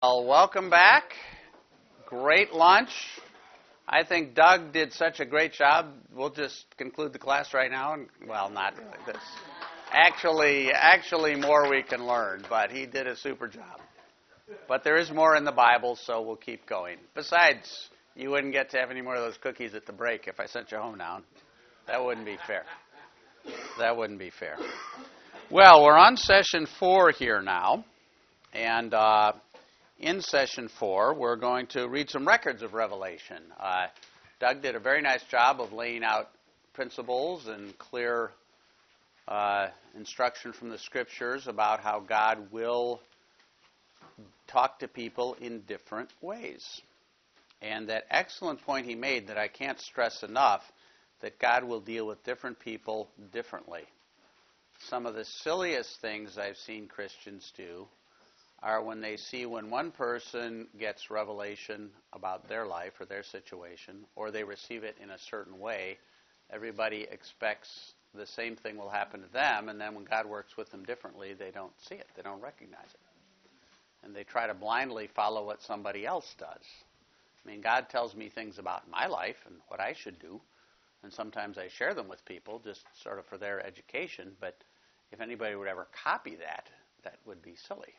Well, welcome back. Great lunch. I think Doug did such a great job. We'll just conclude the class right now. Well, not really. This actually more we can learn, but he did a super job. But there is more in the Bible, so we'll keep going. Besides, you wouldn't get to have any more of those cookies at the break if I sent you home now. That wouldn't be fair. That wouldn't be fair. Well, we're on session 4 here now, and in session 4, we're going to read some records of Revelation. Doug did a very nice job of laying out principles and clear instruction from the Scriptures about how God will talk to people in different ways. And that excellent point he made that I can't stress enough, that God will deal with different people differently. Some of the silliest things I've seen Christians do are when they see when one person gets revelation about their life or their situation, or they receive it in a certain way, everybody expects the same thing will happen to them, and then when God works with them differently, they don't see it, they don't recognize it. And they try to blindly follow what somebody else does. I mean, God tells me things about my life and what I should do, and sometimes I share them with people just sort of for their education, but if anybody would ever copy that, that would be silly.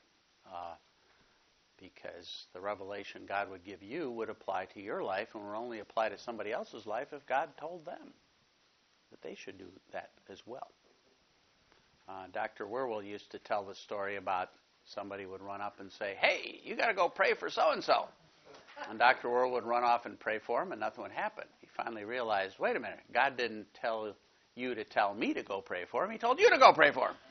Because the revelation God would give you would apply to your life and would only apply to somebody else's life if God told them that they should do that as well. Dr. Werwell used to tell the story about somebody would run up and say, "Hey, you got to go pray for so-and-so." And Dr. Werwell would run off and pray for him and nothing would happen. He finally realized, wait a minute, God didn't tell you to tell me to go pray for him. He told you to go pray for him.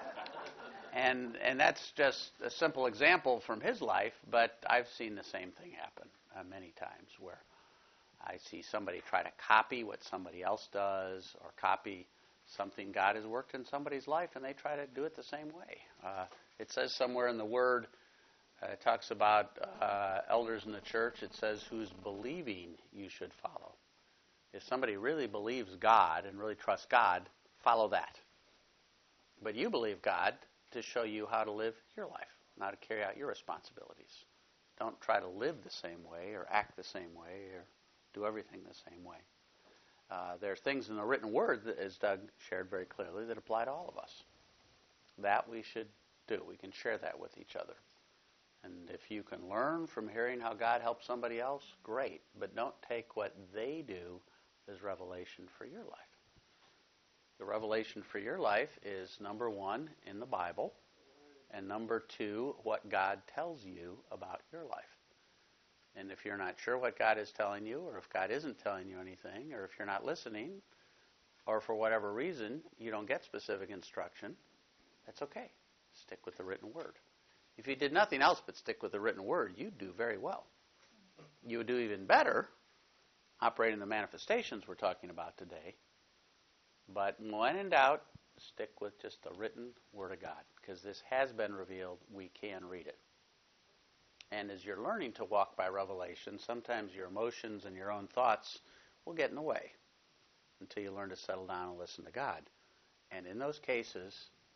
And that's just a simple example from his life, but I've seen the same thing happen many times where I see somebody try to copy what somebody else does or copy something God has worked in somebody's life, and they try to do it the same way. It says somewhere in the Word, it talks about elders in the church, it says whose believing you should follow. If somebody really believes God and really trusts God, follow that. But you believe God to show you how to live your life, how to carry out your responsibilities. Don't try to live the same way or act the same way or do everything the same way. There are things in the written word, that, as Doug shared very clearly, that apply to all of us. That we should do. We can share that with each other. And if you can learn from hearing how God helps somebody else, great. But don't take what they do as revelation for your life. The revelation for your life is, number 1, in the Bible, and number 2, what God tells you about your life. And if you're not sure what God is telling you, or if God isn't telling you anything, or if you're not listening, or for whatever reason you don't get specific instruction, that's okay. Stick with the written word. If you did nothing else but stick with the written word, you'd do very well. You would do even better operating the manifestations we're talking about today. But when in doubt, stick with just the written Word of God, because this has been revealed. We can read it. And as you're learning to walk by revelation, sometimes your emotions and your own thoughts will get in the way until you learn to settle down and listen to God. And in those cases,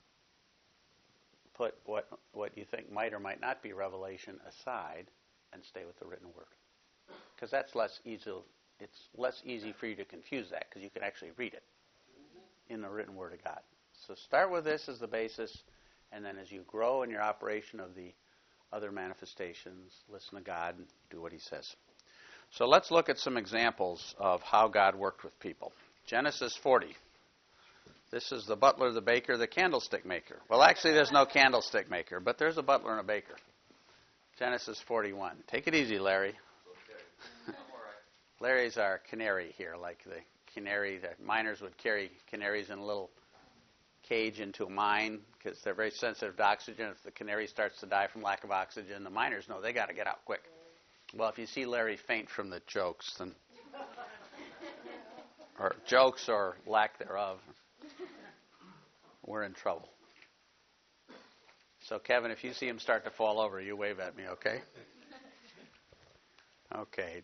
put what you think might or might not be revelation aside and stay with the written Word. Because that's less easy. It's less easy for you to confuse that because you can actually read it in the written Word of God. So start with this as the basis, and then as you grow in your operation of the other manifestations, listen to God and do what He says. So let's look at some examples of how God worked with people. Genesis 40. This is the butler, the baker, the candlestick maker. Well, actually, there's no candlestick maker, but there's a butler and a baker. Genesis 41. Take it easy, Larry. Larry's our canary here, like the canary that miners would carry canaries in a little cage into a mine because they're very sensitive to oxygen. If the canary starts to die from lack of oxygen, the miners know they got to get out quick. Well, if you see Larry faint from the jokes, then or jokes or lack thereof, we're in trouble. So, Kevin, if you see him start to fall over, you wave at me, okay? Okay.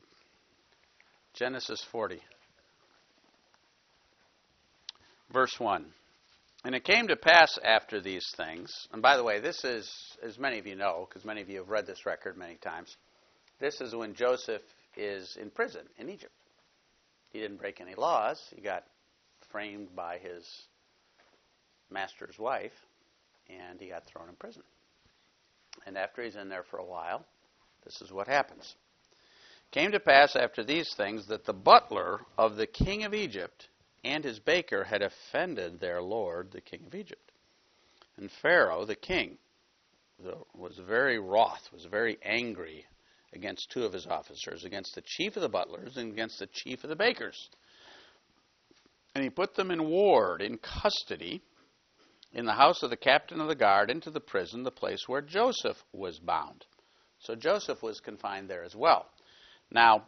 Genesis 40. Verse 1. And it came to pass after these things, and by the way, this is, as many of you know, because many of you have read this record many times, this is when Joseph is in prison in Egypt. He didn't break any laws. He got framed by his master's wife, and he got thrown in prison. And after he's in there for a while, this is what happens. Came to pass after these things that the butler of the king of Egypt and his baker had offended their lord, the king of Egypt. And Pharaoh, the king, was very wroth, was very angry against two of his officers, against the chief of the butlers and against the chief of the bakers. And he put them in ward, in custody, in the house of the captain of the guard, into the prison, the place where Joseph was bound. So Joseph was confined there as well. Now,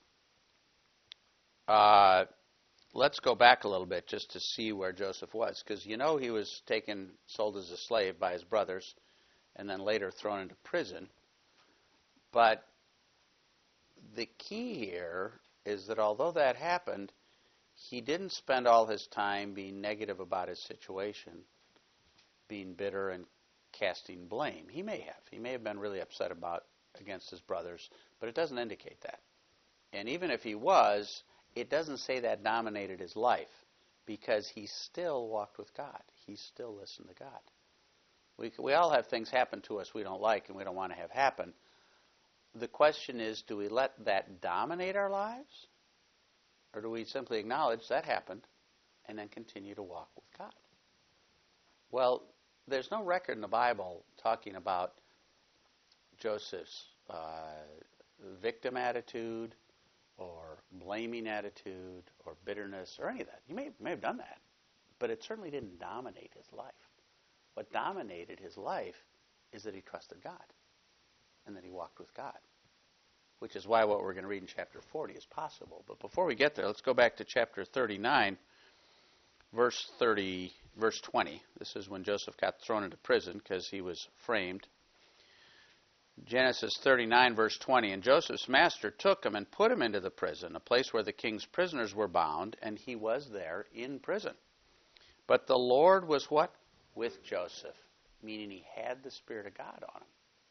let's go back a little bit just to see where Joseph was, because you know he was sold as a slave by his brothers, and then later thrown into prison. But the key here is that although that happened, he didn't spend all his time being negative about his situation, being bitter and casting blame. He may have. He may have been really upset against his brothers, but it doesn't indicate that. And even if he was, it doesn't say that dominated his life, because he still walked with God. He still listened to God. We all have things happen to us we don't like and we don't want to have happen. The question is, do we let that dominate our lives? Or do we simply acknowledge that happened and then continue to walk with God? Well, there's no record in the Bible talking about Joseph's victim attitude or blaming attitude or bitterness or any of that. He may have done that, but it certainly didn't dominate his life. What dominated his life is that he trusted God and that he walked with God, which is why what we're going to read in chapter 40 is possible. But before we get there, let's go back to chapter 39, verse 20. This is when Joseph got thrown into prison because he was framed. Genesis 39, verse 20. And Joseph's master took him and put him into the prison, a place where the king's prisoners were bound, and he was there in prison. But the Lord was what? With Joseph, meaning he had the Spirit of God on him.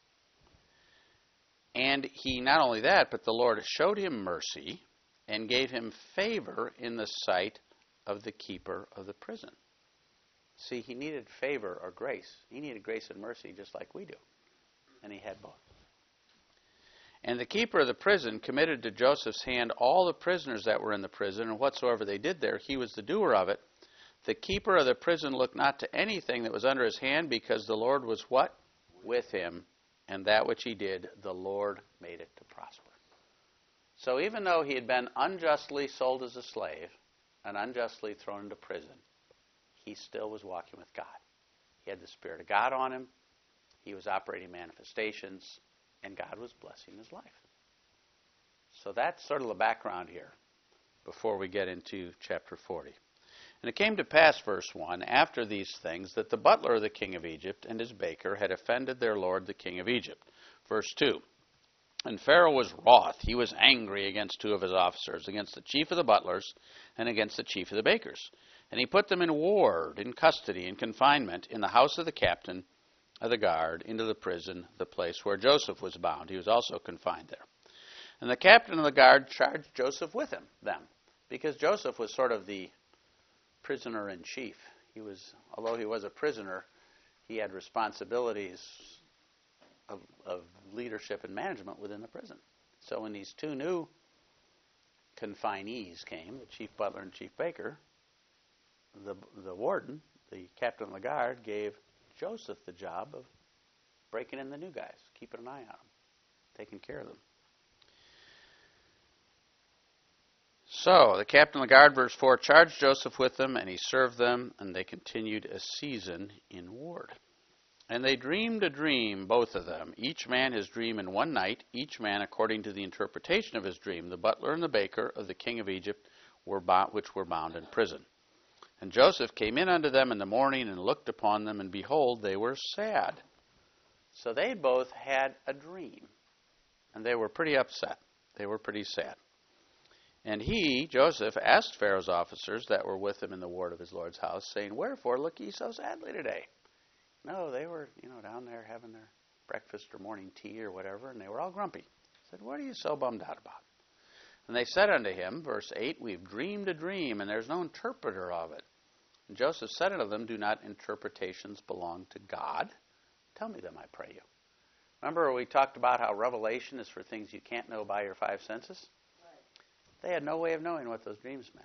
And he, not only that, but the Lord showed him mercy and gave him favor in the sight of the keeper of the prison. See, he needed favor or grace. He needed grace and mercy just like we do. And he had both. And the keeper of the prison committed to Joseph's hand all the prisoners that were in the prison, and whatsoever they did there, he was the doer of it. The keeper of the prison looked not to anything that was under his hand, because the Lord was what? With him. And that which he did, the Lord made it to prosper. So even though he had been unjustly sold as a slave and unjustly thrown into prison, he still was walking with God. He had the Spirit of God on him. He was operating manifestations, and God was blessing his life. So that's sort of the background here before we get into chapter 40. And it came to pass, verse 1, after these things, that the butler of the king of Egypt and his baker had offended their lord the king of Egypt. Verse 2, and Pharaoh was wroth. He was angry against two of his officers, against the chief of the butlers and against the chief of the bakers. And he put them in ward, in custody, in confinement, in the house of the captain of the guard, into the prison, the place where Joseph was bound. He was also confined there. And the captain of the guard charged Joseph with them, because Joseph was sort of the prisoner-in-chief. Although he was a prisoner, he had responsibilities of leadership and management within the prison. So when these two new confinees came, the chief butler and chief baker, the warden, the captain of the guard, gave Joseph the job of breaking in the new guys, keeping an eye on them, taking care of them. So, the captain of the guard, verse 4, charged Joseph with them, and he served them, and they continued a season in ward. And they dreamed a dream, both of them, each man his dream in one night, each man according to the interpretation of his dream. The butler and the baker of the king of Egypt, which were bound in prison. And Joseph came in unto them in the morning, and looked upon them, and behold, they were sad. So they both had a dream, and they were pretty upset. They were pretty sad. And he, Joseph, asked Pharaoh's officers that were with him in the ward of his Lord's house, saying, Wherefore look ye so sadly today? No, they were, down there having their breakfast or morning tea or whatever, and they were all grumpy. He said, What are you so bummed out about? And they said unto him, verse 8, We've dreamed a dream, and there's no interpreter of it. And Joseph said unto them, Do not interpretations belong to God? Tell me them, I pray you. Remember we talked about how revelation is for things you can't know by your five senses? Right. They had no way of knowing what those dreams meant.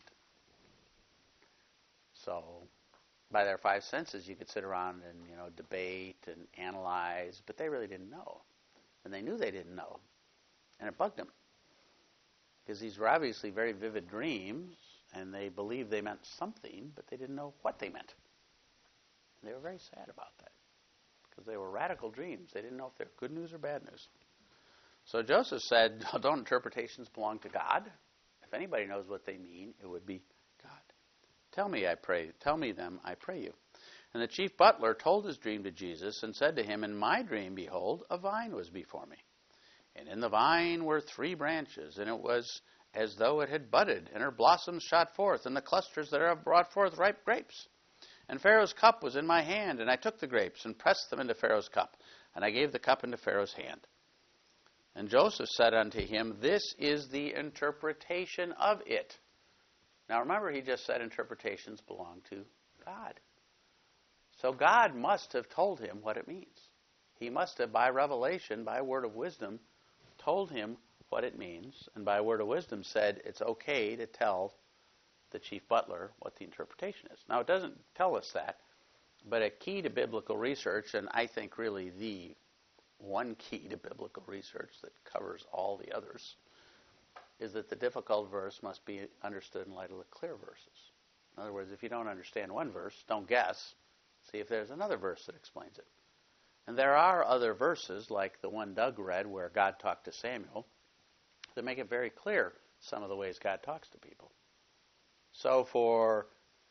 So, by their five senses, you could sit around and, debate and analyze, but they really didn't know. And they knew they didn't know. And it bugged them. Because these were obviously very vivid dreams, and they believed they meant something, but they didn't know what they meant. And they were very sad about that. Because they were radical dreams. They didn't know if they were good news or bad news. So Joseph said, Don't interpretations belong to God? If anybody knows what they mean, it would be God. Tell me them, I pray you. And the chief butler told his dream to Jesus and said to him, In my dream, behold, a vine was before me. And in the vine were 3 branches, and it was as though it had budded, and her blossoms shot forth, and the clusters thereof brought forth ripe grapes. And Pharaoh's cup was in my hand, and I took the grapes and pressed them into Pharaoh's cup, and I gave the cup into Pharaoh's hand. And Joseph said unto him, This is the interpretation of it. Now remember, he just said interpretations belong to God. So God must have told him what it means. He must have, by revelation, by word of wisdom, told him what it means, and by word of wisdom said it's okay to tell the chief butler what the interpretation is. Now, it doesn't tell us that, but a key to biblical research, and I think really the one key to biblical research that covers all the others, is that the difficult verse must be understood in light of the clear verses. In other words, if you don't understand one verse, don't guess. See if there's another verse that explains it. And there are other verses, like the one Doug read, where God talked to Samuel, that make it very clear some of the ways God talks to people. So for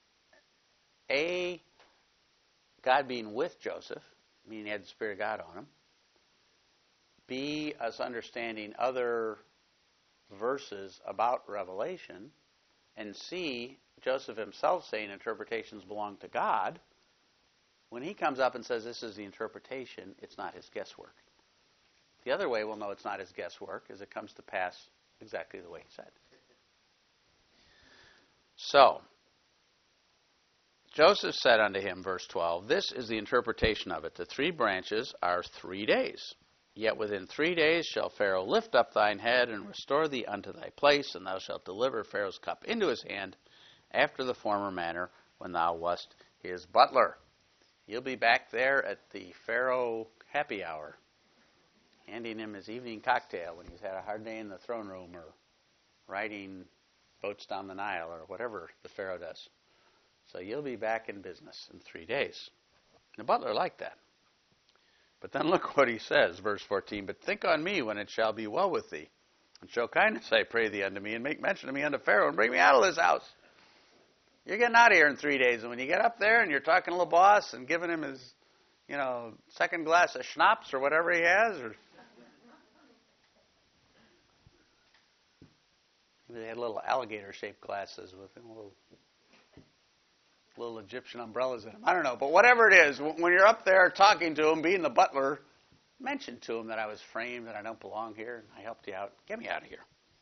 A, God being with Joseph, meaning he had the Spirit of God on him. B, us understanding other verses about Revelation. And C, Joseph himself saying interpretations belong to God. When he comes up and says this is the interpretation, it's not his guesswork. The other way we'll know it's not his guesswork is it comes to pass exactly the way he said. So, Joseph said unto him, verse 12, This is the interpretation of it. The 3 branches are 3 days. Yet within 3 days shall Pharaoh lift up thine head and restore thee unto thy place, and thou shalt deliver Pharaoh's cup into his hand after the former manner when thou wast his butler. You'll be back there at the Pharaoh happy hour, handing him his evening cocktail when he's had a hard day in the throne room or riding boats down the Nile or whatever the Pharaoh does. So you'll be back in business in 3 days. And the butler liked that. But then look what he says, verse 14. But think on me when it shall be well with thee, and show kindness, I pray thee, unto me, and make mention of me unto Pharaoh, and bring me out of this house. You're getting out of here in 3 days. And when you get up there and you're talking to the boss and giving him his, second glass of schnapps or whatever he has, or maybe they had little alligator-shaped glasses with little Egyptian umbrellas in them. I don't know. But whatever it is, when you're up there talking to him, being the butler, mention to him that I was framed, that I don't belong here, and I helped you out. Get me out of here.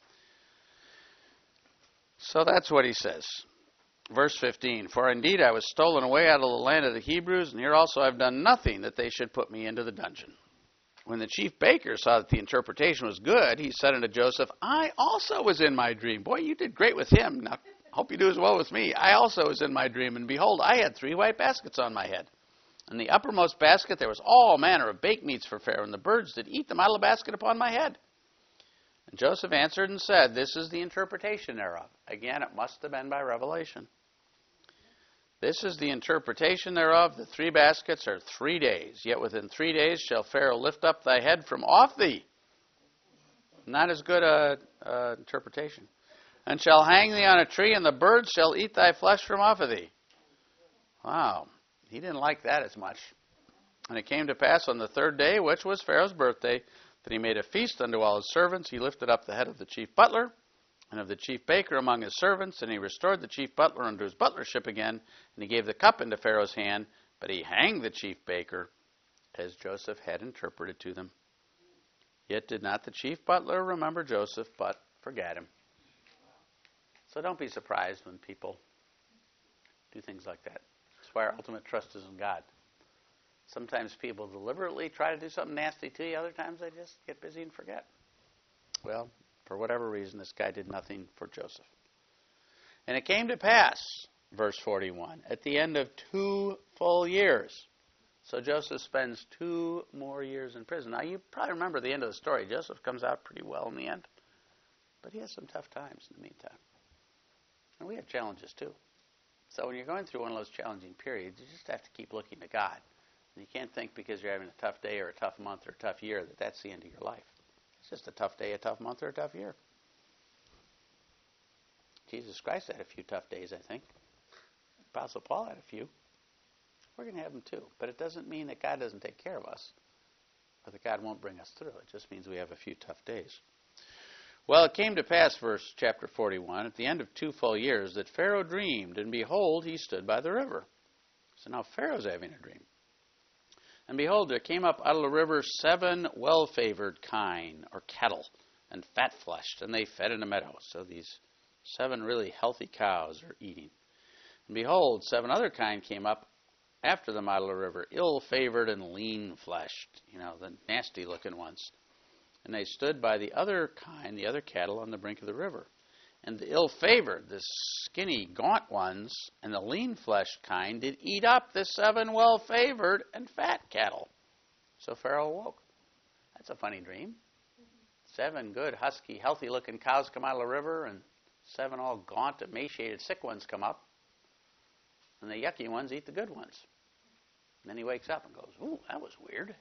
So that's what he says. Verse 15, For indeed I was stolen away out of the land of the Hebrews, and here also I have done nothing that they should put me into the dungeon. When the chief baker saw that the interpretation was good, he said unto Joseph, I also was in my dream. Boy, you did great with him. Now, hope you do as well with me. I also was in my dream, and behold, I had 3 white baskets on my head. In the uppermost basket there was all manner of baked meats for Pharaoh, and the birds did eat them out of the basket upon my head. And Joseph answered and said, This is the interpretation thereof. Again, it must have been by revelation. This is the interpretation thereof. The 3 baskets are 3 days. Yet within 3 days shall Pharaoh lift up thy head from off thee. Not as good a interpretation. And shall hang thee on a tree, and the birds shall eat thy flesh from off of thee. Wow. He didn't like that as much. And it came to pass on the 3rd day, which was Pharaoh's birthday, that he made a feast unto all his servants. He lifted up the head of the chief butler, and of the chief baker among his servants, and he restored the chief butler unto his butlership again, and he gave the cup into Pharaoh's hand, but he hanged the chief baker, as Joseph had interpreted to them. Yet did not the chief butler remember Joseph, but forgot him. So don't be surprised when people do things like that. That's why our ultimate trust is in God. Sometimes people deliberately try to do something nasty to you. Other times they just get busy and forget. Well, for whatever reason, this guy did nothing for Joseph. And it came to pass, verse 41, at the end of 2 full years. So Joseph spends 2 more years in prison. Now, you probably remember the end of the story. Joseph comes out pretty well in the end. But he has some tough times in the meantime. And we have challenges too. So when you're going through one of those challenging periods, you just have to keep looking to God. And you can't think because you're having a tough day or a tough month or a tough year that that's the end of your life. It's just a tough day, a tough month, or a tough year. Jesus Christ had a few tough days, I think. Apostle Paul had a few. We're going to have them too. But it doesn't mean that God doesn't take care of us or that God won't bring us through. It just means we have a few tough days. Well, it came to pass, chapter 41, at the end of 2 full years, that Pharaoh dreamed, and behold, he stood by the river. So now Pharaoh's having a dream. And behold, there came up out of the river 7 well-favored kine, or cattle, and fat-fleshed, and they fed in the meadow. So these 7 really healthy cows are eating. And behold, 7 other kine came up after them out of the river, ill-favored and lean-fleshed, the nasty-looking ones. And they stood by the other kine, the other cattle, on the brink of the river. And the ill-favored, the skinny, gaunt ones, and the lean-fleshed kind did eat up the 7 well-favored and fat cattle. So Pharaoh awoke. That's a funny dream. 7 good, husky, healthy-looking cows come out of the river, and 7 all gaunt, emaciated, sick ones come up. And the yucky ones eat the good ones. And then he wakes up and goes, "Ooh, that was weird."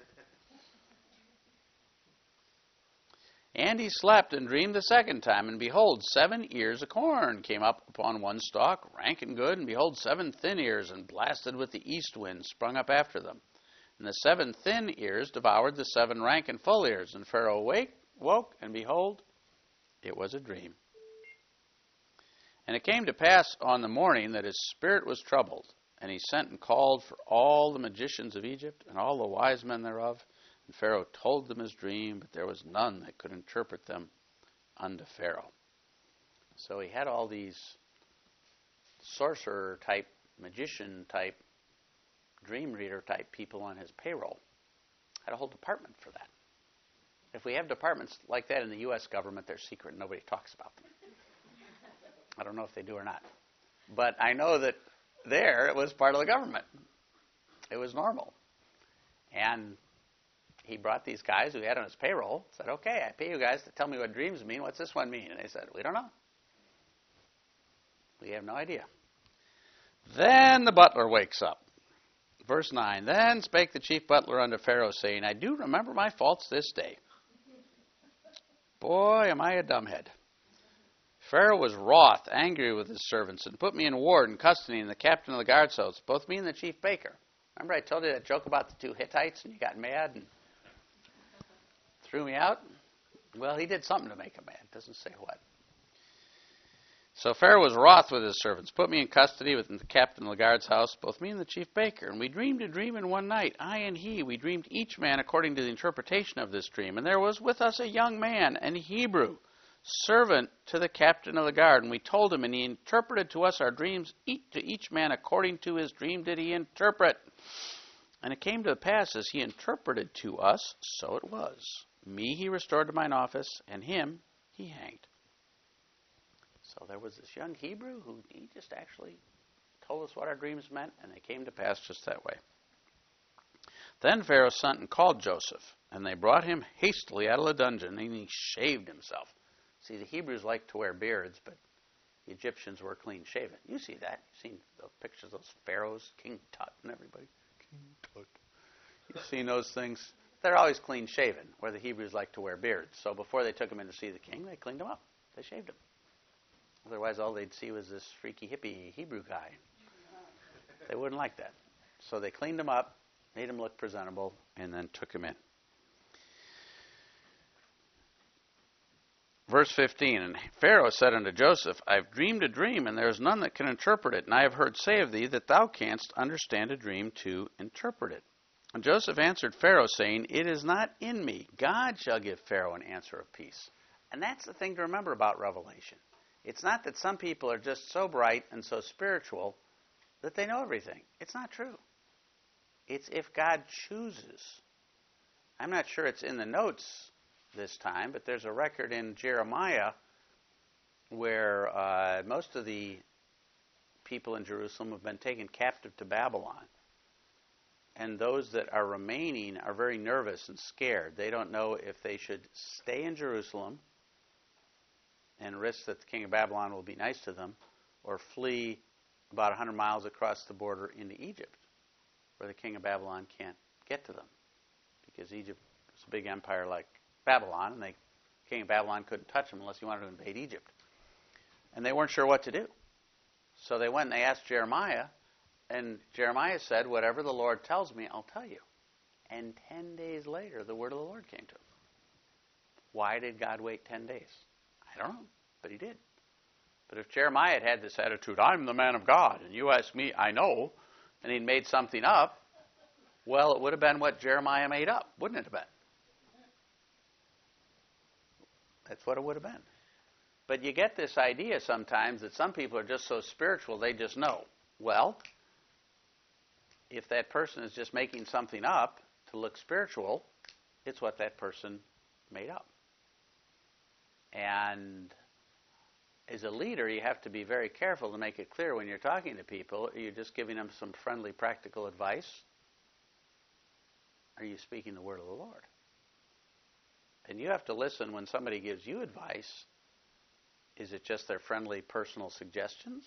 And he slept and dreamed the second time, and behold, 7 ears of corn came up upon one stalk, rank and good, and behold, 7 thin ears, and blasted with the east wind, sprung up after them. And the 7 thin ears devoured the 7 rank and full ears. And Pharaoh woke, and behold, it was a dream. And it came to pass on the morning that his spirit was troubled, and he sent and called for all the magicians of Egypt, and all the wise men thereof. And Pharaoh told them his dream, but there was none that could interpret them unto Pharaoh. So he had all these sorcerer-type, magician-type, dream reader-type people on his payroll. Had a whole department for that. If we have departments like that in the U.S. government, they're secret and nobody talks about them. I don't know if they do or not. But I know that there it was part of the government. It was normal. And he brought these guys who he had on his payroll, said, "Okay, I pay you guys to tell me what dreams mean. What's this one mean?" And they said, "We don't know. We have no idea." Then the butler wakes up. Verse 9, "Then spake the chief butler unto Pharaoh, saying, I do remember my faults this day. Boy, am I a dumbhead. Pharaoh was wroth, angry with his servants, and put me in ward and custody in the captain of the guard's house, both me and the chief baker." Remember I told you that joke about the 2 Hittites, and you got mad and threw me out? Well, he did something to make him mad. Doesn't say what. So Pharaoh was wroth with his servants, put me in custody with the captain of the guard's house, both me and the chief baker. And we dreamed a dream in one night, I and he. We dreamed each man according to the interpretation of this dream. And there was with us a young man, an Hebrew, servant to the captain of the guard. And we told him, and he interpreted to us our dreams. To each man according to his dream did he interpret. And it came to pass, as he interpreted to us, so it was. Me he restored to mine office, and him he hanged. So there was this young Hebrew who he just actually told us what our dreams meant, and they came to pass just that way. Then Pharaoh sent and called Joseph, and they brought him hastily out of the dungeon, and he shaved himself. See, the Hebrews liked to wear beards, but the Egyptians were clean shaven. You see that. You've seen the pictures of those pharaohs, King Tut and everybody. King Tut. You've seen those things. They're always clean shaven, where the Hebrews like to wear beards. So before they took him in to see the king, they cleaned him up. They shaved him. Otherwise, all they'd see was this freaky hippie Hebrew guy. They wouldn't like that. So they cleaned him up, made him look presentable, and then took him in. Verse 15, and Pharaoh said unto Joseph, I have dreamed a dream, and there is none that can interpret it. And I have heard say of thee that thou canst understand a dream to interpret it. And Joseph answered Pharaoh, saying, It is not in me. God shall give Pharaoh an answer of peace. And that's the thing to remember about Revelation. It's not that some people are just so bright and so spiritual that they know everything. It's not true. It's if God chooses. I'm not sure it's in the notes this time, but there's a record in Jeremiah where most of the people in Jerusalem have been taken captive to Babylon. And those that are remaining are very nervous and scared. They don't know if they should stay in Jerusalem and risk that the king of Babylon will be nice to them, or flee about 100 miles across the border into Egypt, where the king of Babylon can't get to them, because Egypt is a big empire like Babylon, and the king of Babylon couldn't touch them unless he wanted to invade Egypt. And they weren't sure what to do. So they went and they asked Jeremiah, and Jeremiah said, whatever the Lord tells me, I'll tell you. And 10 days later, the word of the Lord came to him. Why did God wait 10 days? I don't know, but he did. But if Jeremiah had had this attitude, I'm the man of God, and you ask me, I know, and he'd made something up, well, it would have been what Jeremiah made up, wouldn't it have been? That's what it would have been. But you get this idea sometimes that some people are just so spiritual, they just know. Well, if that person is just making something up to look spiritual, it's what that person made up. And as a leader, you have to be very careful to make it clear when you're talking to people, are you just giving them some friendly, practical advice? Are you speaking the word of the Lord? And you have to listen when somebody gives you advice. Is it just their friendly, personal suggestions?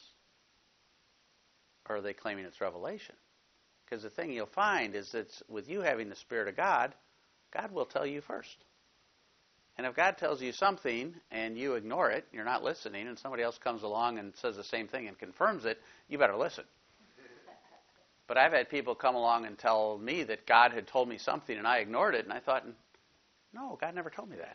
Or are they claiming it's revelation? Because the thing you'll find is that with you having the Spirit of God, God will tell you first. And if God tells you something and you ignore it, you're not listening, and somebody else comes along and says the same thing and confirms it, you better listen. But I've had people come along and tell me that God had told me something and I ignored it, and I thought, no, God never told me that.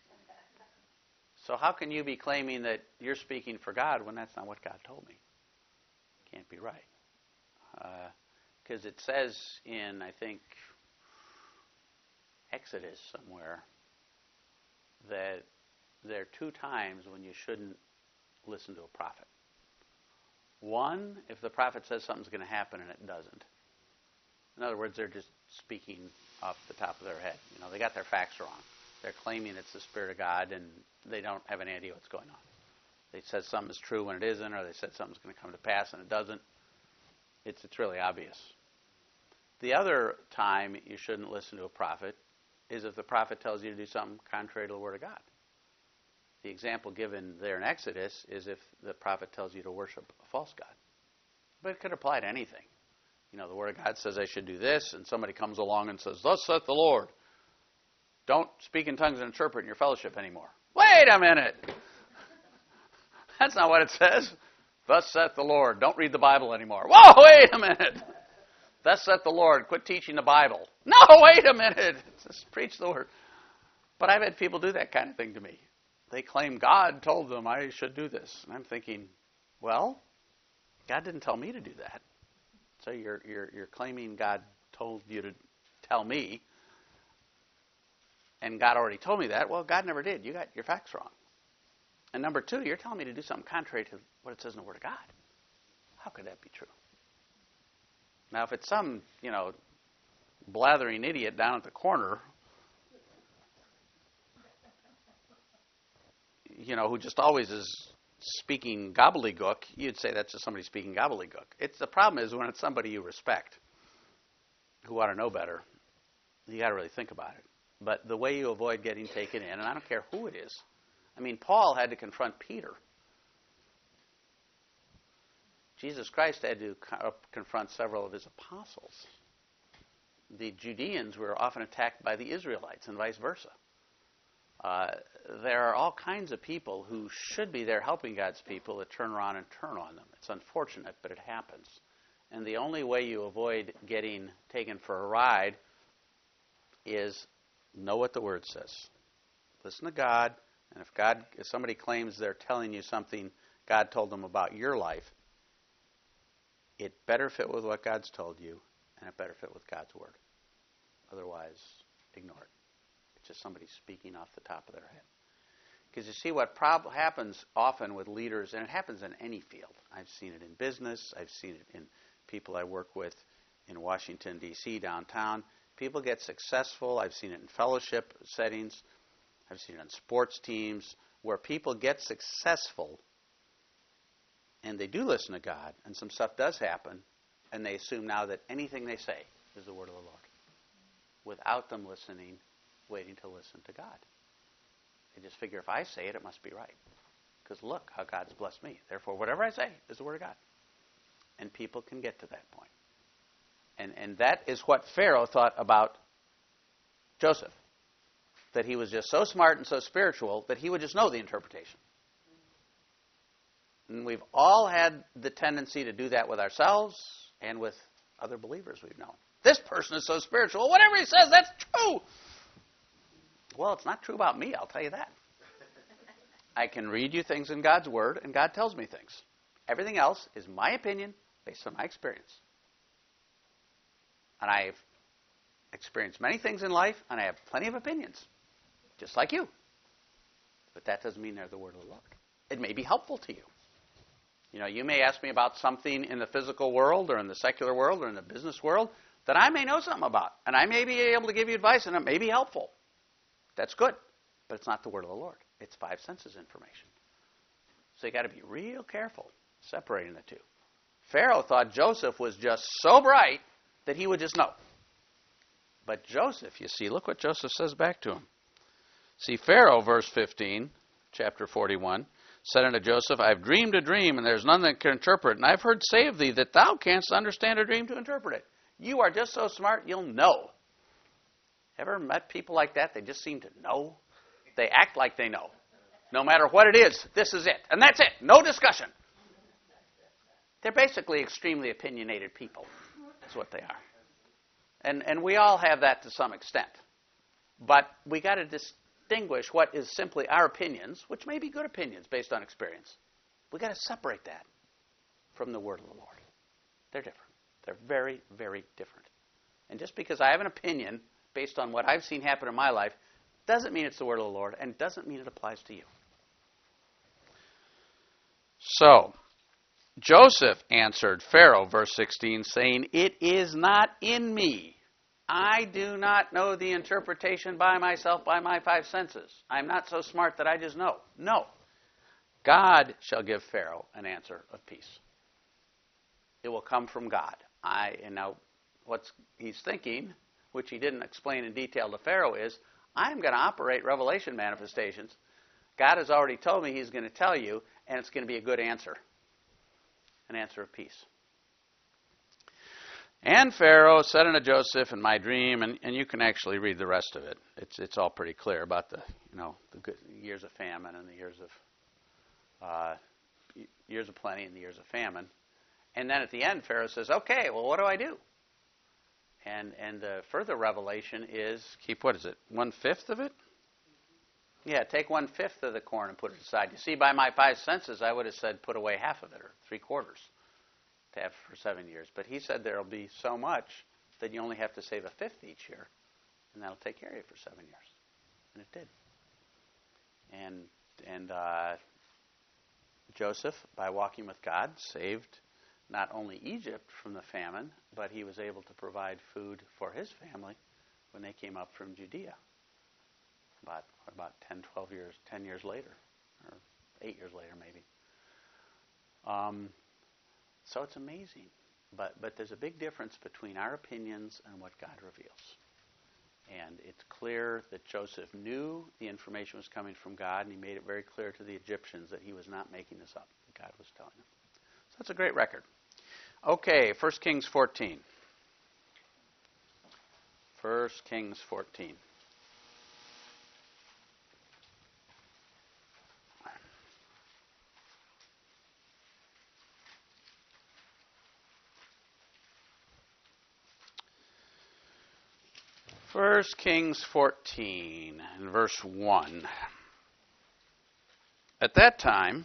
So how can you be claiming that you're speaking for God when that's not what God told me? Can't be right. Because it says in, I think, Exodus somewhere, that there are 2 times when you shouldn't listen to a prophet. One, if the prophet says something's going to happen and it doesn't. In other words, they're just speaking off the top of their head. They got their facts wrong. They're claiming it's the Spirit of God, and they don't have any idea what's going on. They said something is true when it isn't, or they said something's going to come to pass and it doesn't. It's really obvious. The other time you shouldn't listen to a prophet is if the prophet tells you to do something contrary to the Word of God. The example given there in Exodus is if the prophet tells you to worship a false god. But it could apply to anything. The Word of God says I should do this, and somebody comes along and says, Thus saith the Lord, don't speak in tongues and interpret in your fellowship anymore. Wait a minute! That's not what it says. Thus saith the Lord, don't read the Bible anymore. Whoa, wait a minute! Thus saith the Lord, quit teaching the Bible. No, wait a minute! Just preach the Word. But I've had people do that kind of thing to me. They claim God told them I should do this. And I'm thinking, well, God didn't tell me to do that. So you're claiming God told you to tell me, and God already told me that. Well, God never did. You got your facts wrong. And number 2, you're telling me to do something contrary to what it says in the Word of God. How could that be true? Now, if it's some, blathering idiot down at the corner, who just always is speaking gobbledygook, you'd say that's just somebody speaking gobbledygook. The problem is when it's somebody you respect, who ought to know better, you got to really think about it. But the way you avoid getting taken in, and I don't care who it is. Paul had to confront Peter. Jesus Christ had to confront several of his apostles. The Judeans were often attacked by the Israelites and vice versa. There are all kinds of people who should be there helping God's people that turn around and turn on them. It's unfortunate, but it happens. And the only way you avoid getting taken for a ride is know what the Word says. Listen to God, And if somebody claims they're telling you something God told them about your life, it better fit with what God's told you, and it better fit with God's word. Otherwise, ignore it. It's just somebody speaking off the top of their head. Because you see what happens often with leaders, and it happens in any field. I've seen it in business. I've seen it in people I work with in Washington, D.C., downtown. People get successful. I've seen it in fellowship settings. I've seen it on sports teams where people get successful and they do listen to God, and some stuff does happen, and they assume now that anything they say is the word of the Lord without them waiting to listen to God. They just figure if I say it, it must be right. Because look how God's blessed me. Therefore, whatever I say is the word of God. And people can get to that point. And that is what Pharaoh thought about Joseph. That he was just so smart and so spiritual that he would just know the interpretation. And we've all had the tendency to do that with ourselves and with other believers we've known. This person is so spiritual. Whatever he says, that's true. Well, it's not true about me, I'll tell you that. I can read you things in God's Word, and God tells me things. Everything else is my opinion based on my experience. And I've experienced many things in life, and I have plenty of opinions, just like you. But that doesn't mean they're the Word of the Lord. It may be helpful to you. You know, you may ask me about something in the physical world or in the secular world or in the business world that I may know something about. And I may be able to give you advice, and it may be helpful. That's good. But it's not the word of the Lord. It's five senses information. So you got to be real careful separating the two. Pharaoh thought Joseph was just so bright that he would just know. But Joseph, you see, look what Joseph says back to him. See, Pharaoh, verse 15, chapter 41, said unto Joseph, I have dreamed a dream, and there is none that can interpret it. And I have heard say of thee that thou canst understand a dream to interpret it. You are just so smart, you'll know. Ever met people like that? They just seem to know. They act like they know. No matter what it is, this is it. And that's it. No discussion. They're basically extremely opinionated people. That's what they are. And we all have that to some extent. But we got to distinguish what is simply our opinions, which may be good opinions based on experience. We got to separate that from the word of the Lord. They're different. They're very, very different. And just because I have an opinion based on what I've seen happen in my life doesn't mean it's the word of the Lord and doesn't mean it applies to you. So, Joseph answered Pharaoh, verse 16, saying, It is not in me. I do not know the interpretation by myself, by my five senses. I'm not so smart that I just know. No. God shall give Pharaoh an answer of peace. It will come from God. And now what he's thinking, which he didn't explain in detail to Pharaoh, is I'm going to operate revelation manifestations. God has already told me he's going to tell you, and it's going to be a good answer. An answer of peace. And Pharaoh said unto Joseph in my dream, and you can actually read the rest of it. It's all pretty clear about the good years of famine and the years of plenty and the years of famine. And then at the end, Pharaoh says, okay, well, what do I do? And the further revelation is, keep, what is it, 1/5 of it? Yeah, take 1/5 of the corn and put it aside. You see, by my five senses, I would have said put away half of it, or 3/4, to have for 7 years. But he said there will be so much that you only have to save 1/5 each year, and that'll take care of you for 7 years. And it did. And Joseph, by walking with God, saved not only Egypt from the famine, but he was able to provide food for his family when they came up from Judea. About 10 years later, or 8 years later maybe. So it's amazing. But there's a big difference between our opinions and what God reveals. And it's clear that Joseph knew the information was coming from God, and he made it very clear to the Egyptians that he was not making this up. God was telling him. So that's a great record. Okay, 1 Kings 14. 1 Kings 14. First Kings 14 and verse 1. At that time,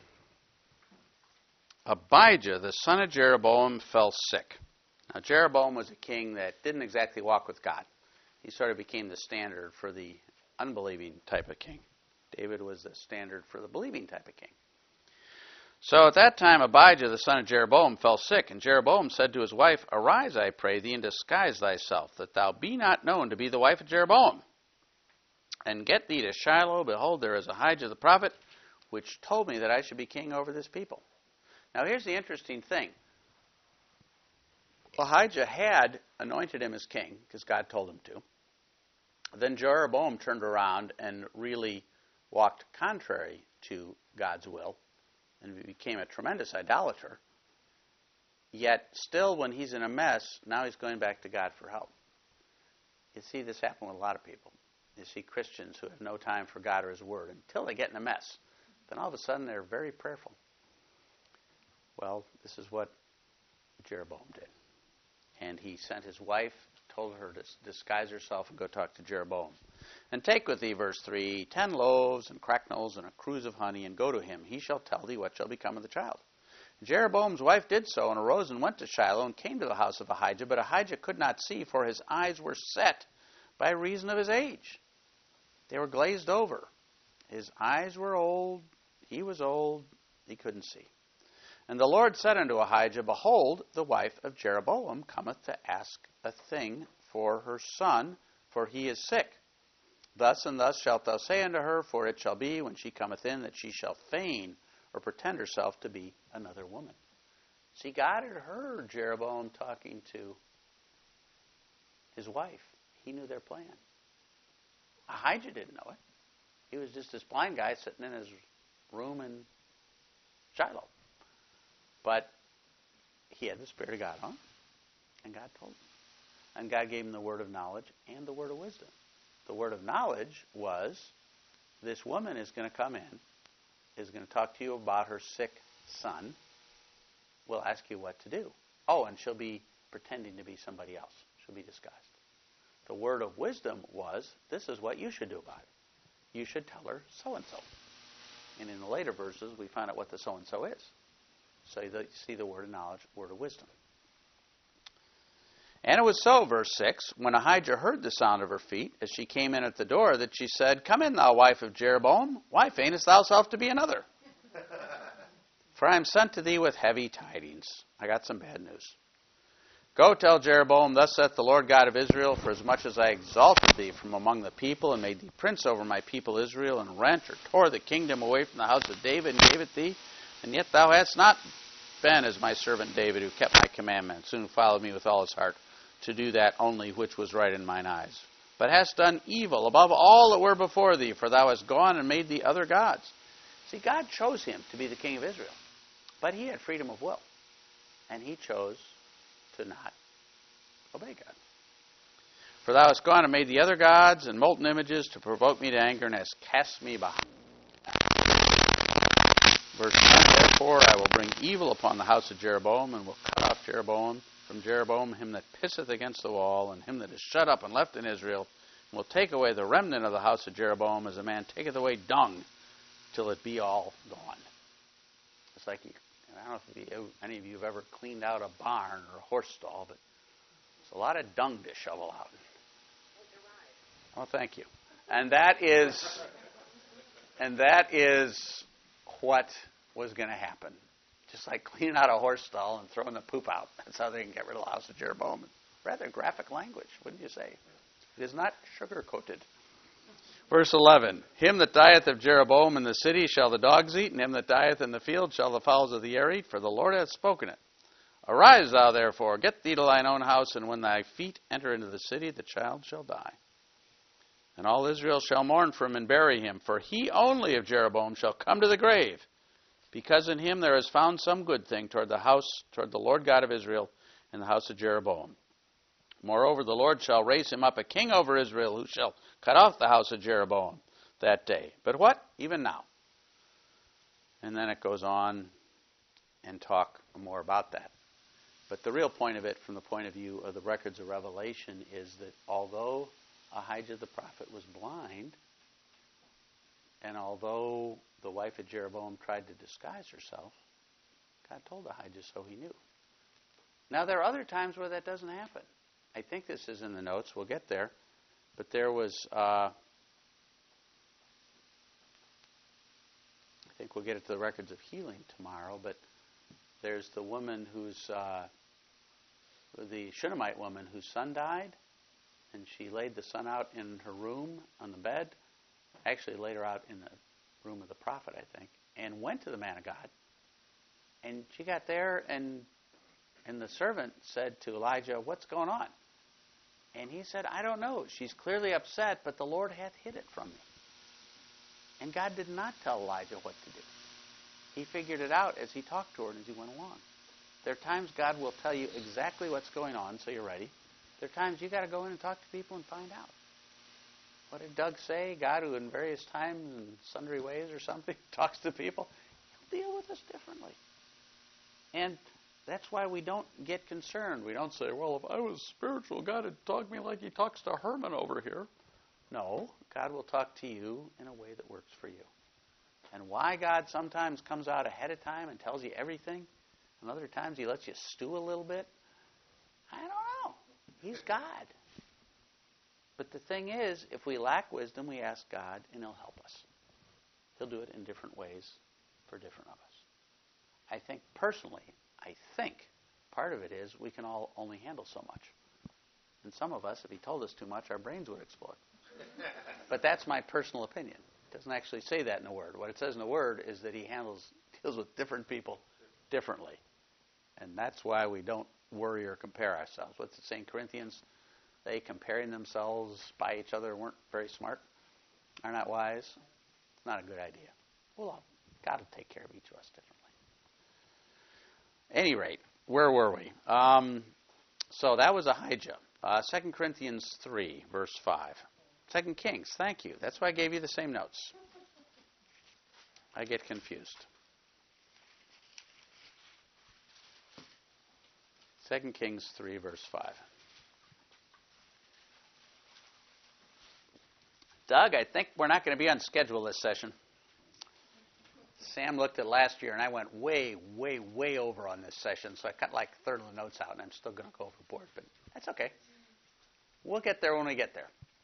Abijah, the son of Jeroboam, fell sick. Now, Jeroboam was a king that didn't exactly walk with God. He sort of became the standard for the unbelieving type of king. David was the standard for the believing type of king. So at that time, Abijah, the son of Jeroboam, fell sick, and Jeroboam said to his wife, Arise, I pray thee, and disguise thyself, that thou be not known to be the wife of Jeroboam. And get thee to Shiloh. Behold, there is Ahijah the prophet, which told me that I should be king over this people. Now here's the interesting thing. Ahijah had anointed him as king, because God told him to. Then Jeroboam turned around and really walked contrary to God's will, and became a tremendous idolater. Yet still, when he's in a mess, now he's going back to God for help. You see this happen with a lot of people. You see Christians who have no time for God or His Word until they get in a mess. Then all of a sudden they're very prayerful. Well, this is what Jeroboam did. And he sent his wife, told her to disguise herself and go talk to Jeroboam. And take with thee, verse 3, 10 loaves and cracknels and a cruse of honey, and go to him. He shall tell thee what shall become of the child. Jeroboam's wife did so, and arose and went to Shiloh, and came to the house of Ahijah. But Ahijah could not see, for his eyes were set by reason of his age. They were glazed over. His eyes were old. He was old. He couldn't see. And the Lord said unto Ahijah, Behold, the wife of Jeroboam cometh to ask a thing for her son, for he is sick. Thus and thus shalt thou say unto her, for it shall be, when she cometh in, that she shall feign or pretend herself to be another woman. See, God had heard Jeroboam talking to his wife. He knew their plan. Ahijah didn't know it. He was just this blind guy sitting in his room in Shiloh. But he had the Spirit of God on him, and God told him. And God gave him the word of knowledge and the word of wisdom. The word of knowledge was, this woman is going to come in, is going to talk to you about her sick son, will ask you what to do. Oh, and she'll be pretending to be somebody else. She'll be disguised. The word of wisdom was, this is what you should do about it. You should tell her so-and-so. And in the later verses, we find out what the so-and-so is. So you see the word of knowledge, word of wisdom. And it was so, verse 6, when Ahijah heard the sound of her feet, as she came in at the door, that she said, Come in, thou wife of Jeroboam. Why feignest thou self to be another? For I am sent to thee with heavy tidings. I got some bad news. Go tell Jeroboam, Thus saith the Lord God of Israel, For as much as I exalted thee from among the people, and made thee prince over my people Israel, and rent or tore the kingdom away from the house of David, and gave it thee, and yet thou hast not been as my servant David, who kept my commandments, and who followed me with all his heart, to do that only which was right in mine eyes. But hast done evil above all that were before thee, for thou hast gone and made thee other gods. See, God chose him to be the king of Israel, but he had freedom of will, and he chose to not obey God. For thou hast gone and made the other gods and molten images to provoke me to anger, and hast cast me behind. Verse 1, Therefore I will bring evil upon the house of Jeroboam, and will cut off from Jeroboam him that pisseth against the wall, and him that is shut up and left in Israel, and will take away the remnant of the house of Jeroboam, as a man taketh away dung, till it be all gone. It's like, I don't know if any of you have ever cleaned out a barn or a horse stall, but it's a lot of dung to shovel out. Oh, thank you. And that is what was going to happen. Just like cleaning out a horse stall and throwing the poop out. That's how they can get rid of the house of Jeroboam. Rather graphic language, wouldn't you say? It is not sugar-coated. Verse 11, Him that dieth of Jeroboam in the city shall the dogs eat, and him that dieth in the field shall the fowls of the air eat, for the Lord hath spoken it. Arise thou therefore, get thee to thine own house, and when thy feet enter into the city, the child shall die. And all Israel shall mourn for him and bury him, for he only of Jeroboam shall come to the grave, because in him there is found some good thing toward the Lord God of Israel, in the house of Jeroboam. Moreover, the Lord shall raise him up a king over Israel, who shall cut off the house of Jeroboam that day. But what? Even now. And then it goes on and talk more about that. But the real point of it, from the point of view of the records of Revelation, is that although Ahijah the prophet was blind, And although the wife of Jeroboam tried to disguise herself, God told Ahijah so he knew. Now, there are other times where that doesn't happen. I think this is in the notes. We'll get there. But there was, I think we'll get it to the records of healing tomorrow, but there's the woman who's, the Shunammite woman whose son died, and she laid the son out in her room on the bed, actually laid her out in the room of the prophet, I think, and went to the man of God. And she got there, and the servant said to Elijah, "What's going on?" And he said, "I don't know. She's clearly upset, but the Lord hath hid it from me." And God did not tell Elijah what to do. He figured it out as he talked to her and as he went along. There are times God will tell you exactly what's going on, so you're ready. There are times you've got to go in and talk to people and find out. What did Doug say? God, who in various times and sundry ways or something talks to people, he'll deal with us differently. And that's why we don't get concerned. We don't say, well, if I was spiritual, God would talk to me like he talks to Herman over here. No, God will talk to you in a way that works for you. And why God sometimes comes out ahead of time and tells you everything, and other times he lets you stew a little bit, I don't know. He's God. But the thing is, if we lack wisdom, we ask God, and he'll help us. He'll do it in different ways for different of us. I think personally, part of it is we can all only handle so much. And some of us, if he told us too much, our brains would explode. But that's my personal opinion. It doesn't actually say that in the Word. What it says in the Word is that he deals with different people differently. And that's why we don't worry or compare ourselves. What's it say in Corinthians? They, comparing themselves by each other, weren't very smart, are not wise. It's not a good idea. Well, God will take care of each of us differently. Any rate, where were we? So that was Ahijah. 2 Corinthians 3, verse 5. 2 Kings, thank you. That's why I gave you the same notes. I get confused. 2 Kings 3, verse 5. Doug, I think we're not going to be on schedule this session. Sam looked at last year, and I went way, way, way over on this session, so I cut like a third of the notes out, and I'm still going to go overboard, but that's okay. We'll get there when we get there.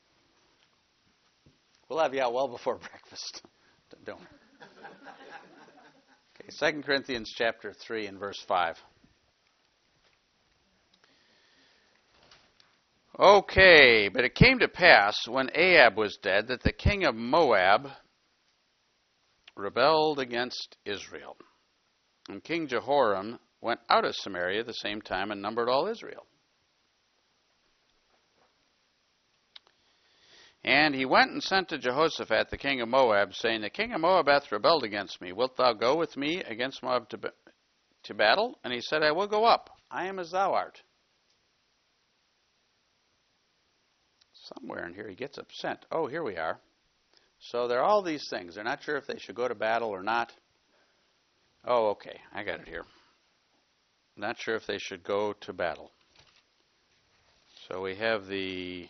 We'll have you out well before breakfast. Don't worry. Okay, 2 Corinthians chapter 3 and verse 5. Okay, but it came to pass when Ahab was dead that the king of Moab rebelled against Israel. And King Jehoram went out of Samaria at the same time and numbered all Israel. And he went and sent to Jehoshaphat, the king of Moab, saying, the king of Moab hath rebelled against me. Wilt thou go with me against Moab to battle? And he said, I will go up. I am as thou art. Somewhere in here he gets upset. Oh, here we are. So there are all these things. They're not sure if they should go to battle or not. Oh, okay. I got it here. Not sure if they should go to battle. So we have the...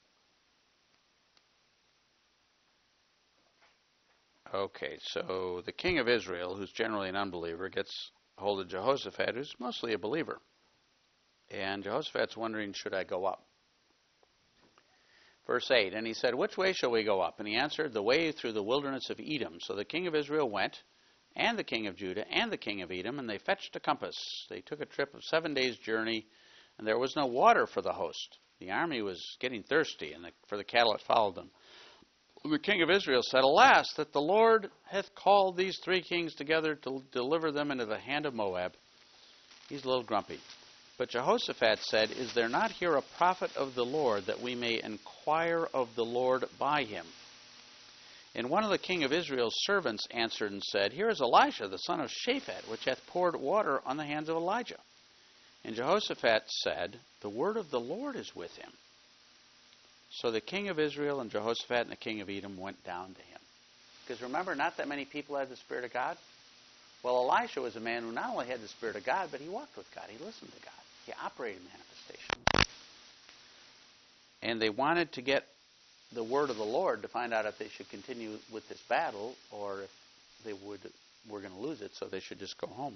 Okay, so the king of Israel, who's generally an unbeliever, gets a hold of Jehoshaphat, who's mostly a believer. And Jehoshaphat's wondering, should I go up? Verse 8, and he said, which way shall we go up? And he answered, the way through the wilderness of Edom. So the king of Israel went, and the king of Judah, and the king of Edom, and they fetched a compass. They took a trip of 7 days' journey, and there was no water for the host. The army was getting thirsty, and for the cattle that followed them. The king of Israel said, alas, that the Lord hath called these 3 kings together to deliver them into the hand of Moab. He's a little grumpy. But Jehoshaphat said, is there not here a prophet of the Lord, that we may inquire of the Lord by him? And one of the king of Israel's servants answered and said, here is Elisha, the son of Shaphat, which hath poured water on the hands of Elijah. And Jehoshaphat said, the word of the Lord is with him. So the king of Israel and Jehoshaphat and the king of Edom went down to him. Because remember, not that many people had the Spirit of God. Well, Elisha was a man who not only had the Spirit of God, but he walked with God. He listened to God. He operated manifestation. And they wanted to get the word of the Lord to find out if they should continue with this battle or if they were going to lose it, so they should just go home.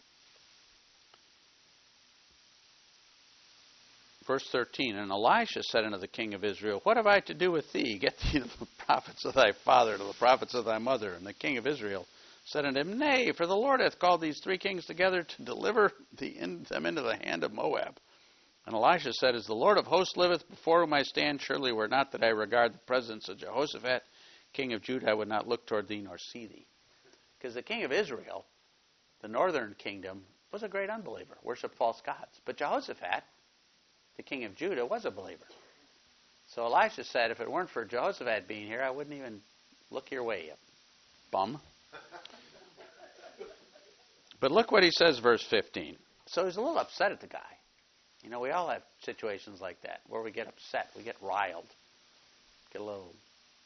Verse 13, and Elisha said unto the king of Israel, what have I to do with thee? Get thee to the prophets of thy father, to the prophets of thy mother. And the king of Israel said unto him, nay, for the Lord hath called these 3 kings together to deliver them into the hand of Moab. And Elisha said, as the Lord of hosts liveth, before whom I stand, surely were not that I regard the presence of Jehoshaphat, king of Judah, I would not look toward thee nor see thee. Because the king of Israel, the northern kingdom, was a great unbeliever, worshipped false gods. But Jehoshaphat, the king of Judah, was a believer. So Elisha said, if it weren't for Jehoshaphat being here, I wouldn't even look your way, you bum. But look what he says, verse 15. So he's a little upset at the guy. You know, we all have situations like that where we get upset, we get riled, get a little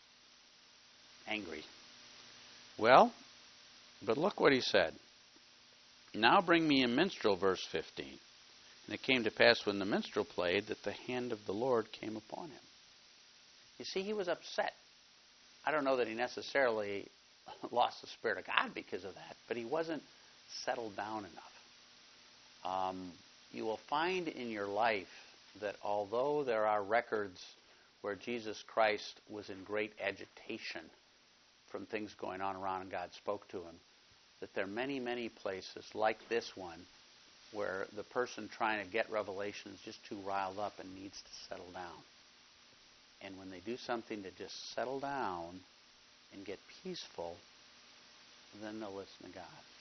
angry. Well, but look what he said. Now bring me a minstrel, verse 15. And it came to pass when the minstrel played that the hand of the Lord came upon him. You see, he was upset. I don't know that he necessarily lost the Spirit of God because of that, but he wasn't settled down enough. You will find in your life that although there are records where Jesus Christ was in great agitation from things going on around and God spoke to him, that there are many, many places like this one where the person trying to get revelation is just too riled up and needs to settle down. And when they do something to just settle down and get peaceful, then they'll listen to God.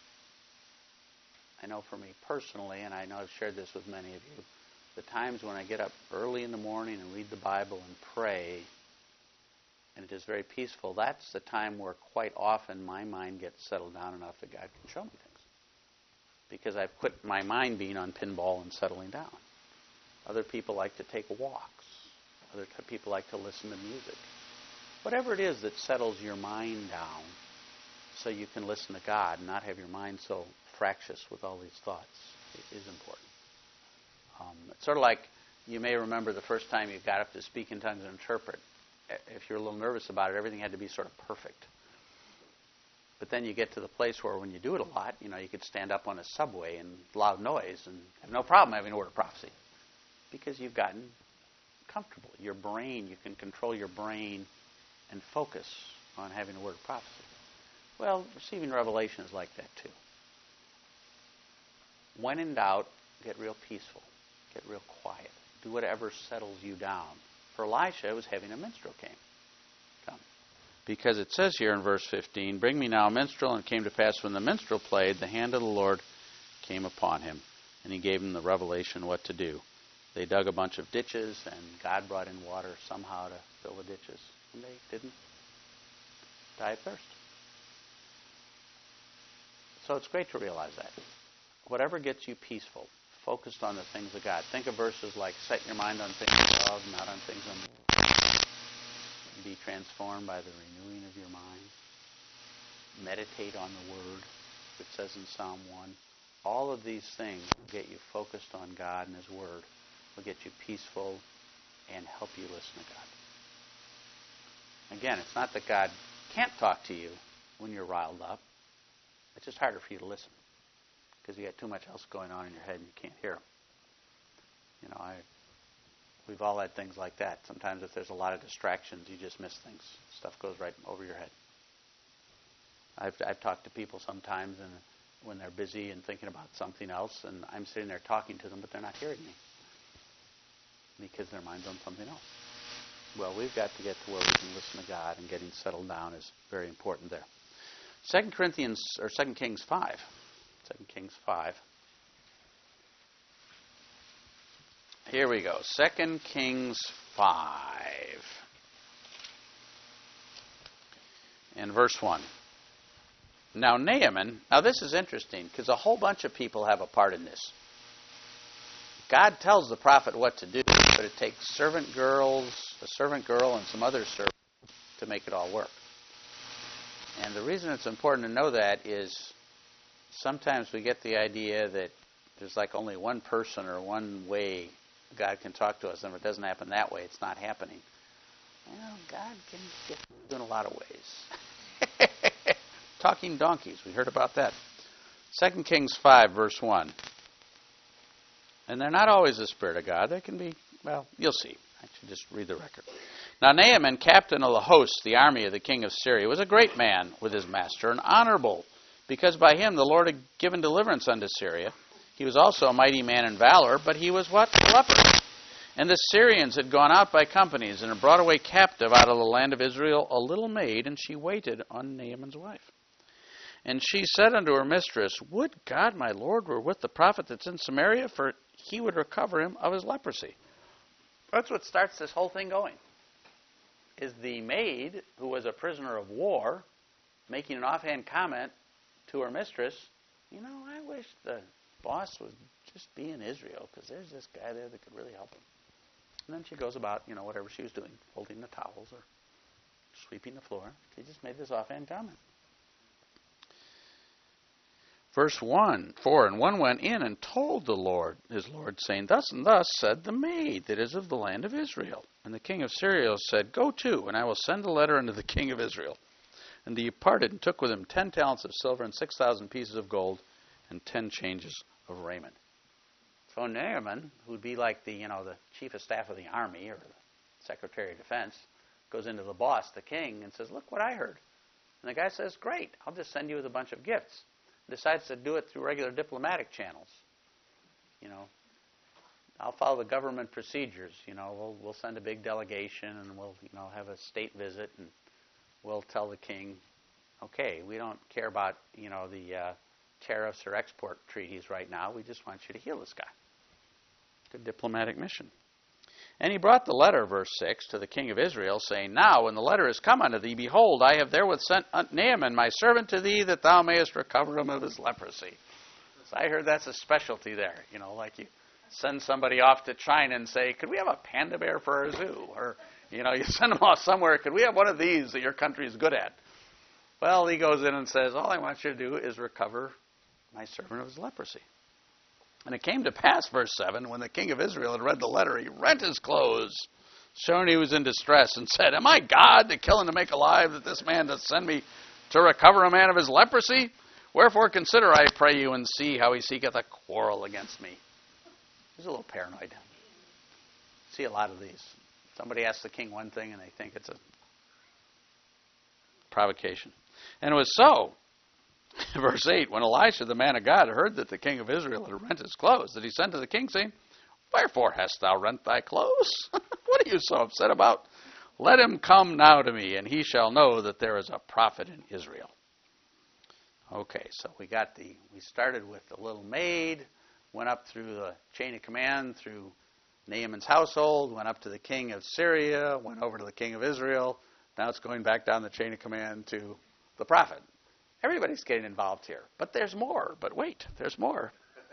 I know for me personally, and I know I've shared this with many of you, the times when I get up early in the morning and read the Bible and pray, and it is very peaceful, that's the time where quite often my mind gets settled down enough that God can show me things. Because I've quit my mind being on pinball and settling down. Other people like to take walks. Other people like to listen to music. Whatever it is that settles your mind down so you can listen to God and not have your mind so fractious with all these thoughts is important. It's sort of like you may remember the first time you got up to speak in tongues and interpret. If you're a little nervous about it, everything had to be sort of perfect. But then you get to the place where when you do it a lot, you know, you could stand up on a subway in loud noise and have no problem having a word of prophecy because you've gotten comfortable. Your brain, you can control your brain and focus on having a word of prophecy. Well, receiving revelation is like that too. When in doubt, get real peaceful. Get real quiet. Do whatever settles you down. For Elisha, it was having a minstrel come. Because it says here in verse 15, bring me now a minstrel, and it came to pass when the minstrel played, the hand of the Lord came upon him, and he gave him the revelation what to do. They dug a bunch of ditches, and God brought in water somehow to fill the ditches, and they didn't die of thirst. So it's great to realize that. Whatever gets you peaceful, focused on the things of God. Think of verses like, set your mind on things above, not on things on the earth. Be transformed by the renewing of your mind. Meditate on the Word, it says in Psalm 1. All of these things will get you focused on God and His Word, will get you peaceful and help you listen to God. Again, it's not that God can't talk to you when you're riled up. It's just harder for you to listen because you got too much else going on in your head and you can't hear Him. You know, we've all had things like that. Sometimes if there's a lot of distractions, you just miss things. Stuff goes right over your head. I've talked to people sometimes and when they're busy and thinking about something else, and I'm sitting there talking to them, but they're not hearing me because their mind's on something else. Well, we've got to get to where we can listen to God, and getting settled down is very important there. 2 Kings 5. 2 Kings 5. Here we go. 2 Kings 5. And verse 1. Now Naaman, this is interesting because a whole bunch of people have a part in this. God tells the prophet what to do, but it takes a servant girl and some other servants to make it all work. And the reason it's important to know that is sometimes we get the idea that there's like only one person or one way God can talk to us, and if it doesn't happen that way, it's not happening. God can get in a lot of ways. Talking donkeys, we heard about that. 2 Kings 5, verse 1. And they're not always the Spirit of God. They can be, well, you'll see. I should just read the record. Now Naaman, captain of the host, the army of the king of Syria, was a great man with his master and honorable, because by him the Lord had given deliverance unto Syria. He was also a mighty man in valor, but he was what? Leper. And the Syrians had gone out by companies and had brought away captive out of the land of Israel a little maid, and she waited on Naaman's wife. And she said unto her mistress, Would God my Lord were with the prophet that's in Samaria, for he would recover him of his leprosy. That's what starts this whole thing going, is the maid, who was a prisoner of war, making an offhand comment to her mistress, I wish the boss would just be in Israel, because there's this guy there that could really help him. And then she goes about, whatever she was doing, folding the towels or sweeping the floor. She just made this offhand comment. Verse 4, and one went in and told the Lord, his Lord, saying, Thus and thus said the maid that is of the land of Israel. And the king of Syria said, Go to, and I will send a letter unto the king of Israel. And he departed and took with him 10 talents of silver and 6,000 pieces of gold and 10 changes of raiment. So Naaman, who would be like the chief of staff of the army or the secretary of defense, goes into the boss, the king, and says, Look what I heard. And the guy says, Great, I'll just send you with a bunch of gifts. Decides to do it through regular diplomatic channels. I'll follow the government procedures. We'll send a big delegation and we'll have a state visit and we'll tell the king, okay, we don't care about the tariffs or export treaties right now. We just want you to heal this guy. Good diplomatic mission. And he brought the letter, verse 6, to the king of Israel, saying, Now, when the letter is come unto thee, behold, I have therewith sent Naaman, my servant, to thee, that thou mayest recover him of his leprosy. So I heard that's a specialty there. Like you send somebody off to China and say, could we have a panda bear for our zoo? Or, you send them off somewhere, could we have one of these that your country is good at? Well, he goes in and says, all I want you to do is recover my servant of his leprosy. And it came to pass, verse 7, when the king of Israel had read the letter, he rent his clothes, showing he was in distress, and said, Am I God to kill and to make alive, that this man doth send me to recover a man of his leprosy? Wherefore consider, I pray you, and see how he seeketh a quarrel against me. He's a little paranoid. See a lot of these. Somebody asks the king one thing, and they think it's a provocation. And it was so. Verse 8, when Elisha, the man of God, heard that the king of Israel had rent his clothes, that he sent to the king, saying, Wherefore hast thou rent thy clothes? What are you so upset about? Let him come now to me, and he shall know that there is a prophet in Israel. Okay, so we started with the little maid, went up through the chain of command, through Naaman's household, went up to the king of Syria, went over to the king of Israel. Now it's going back down the chain of command to the prophet. Everybody's getting involved here. But there's more. But wait, there's more.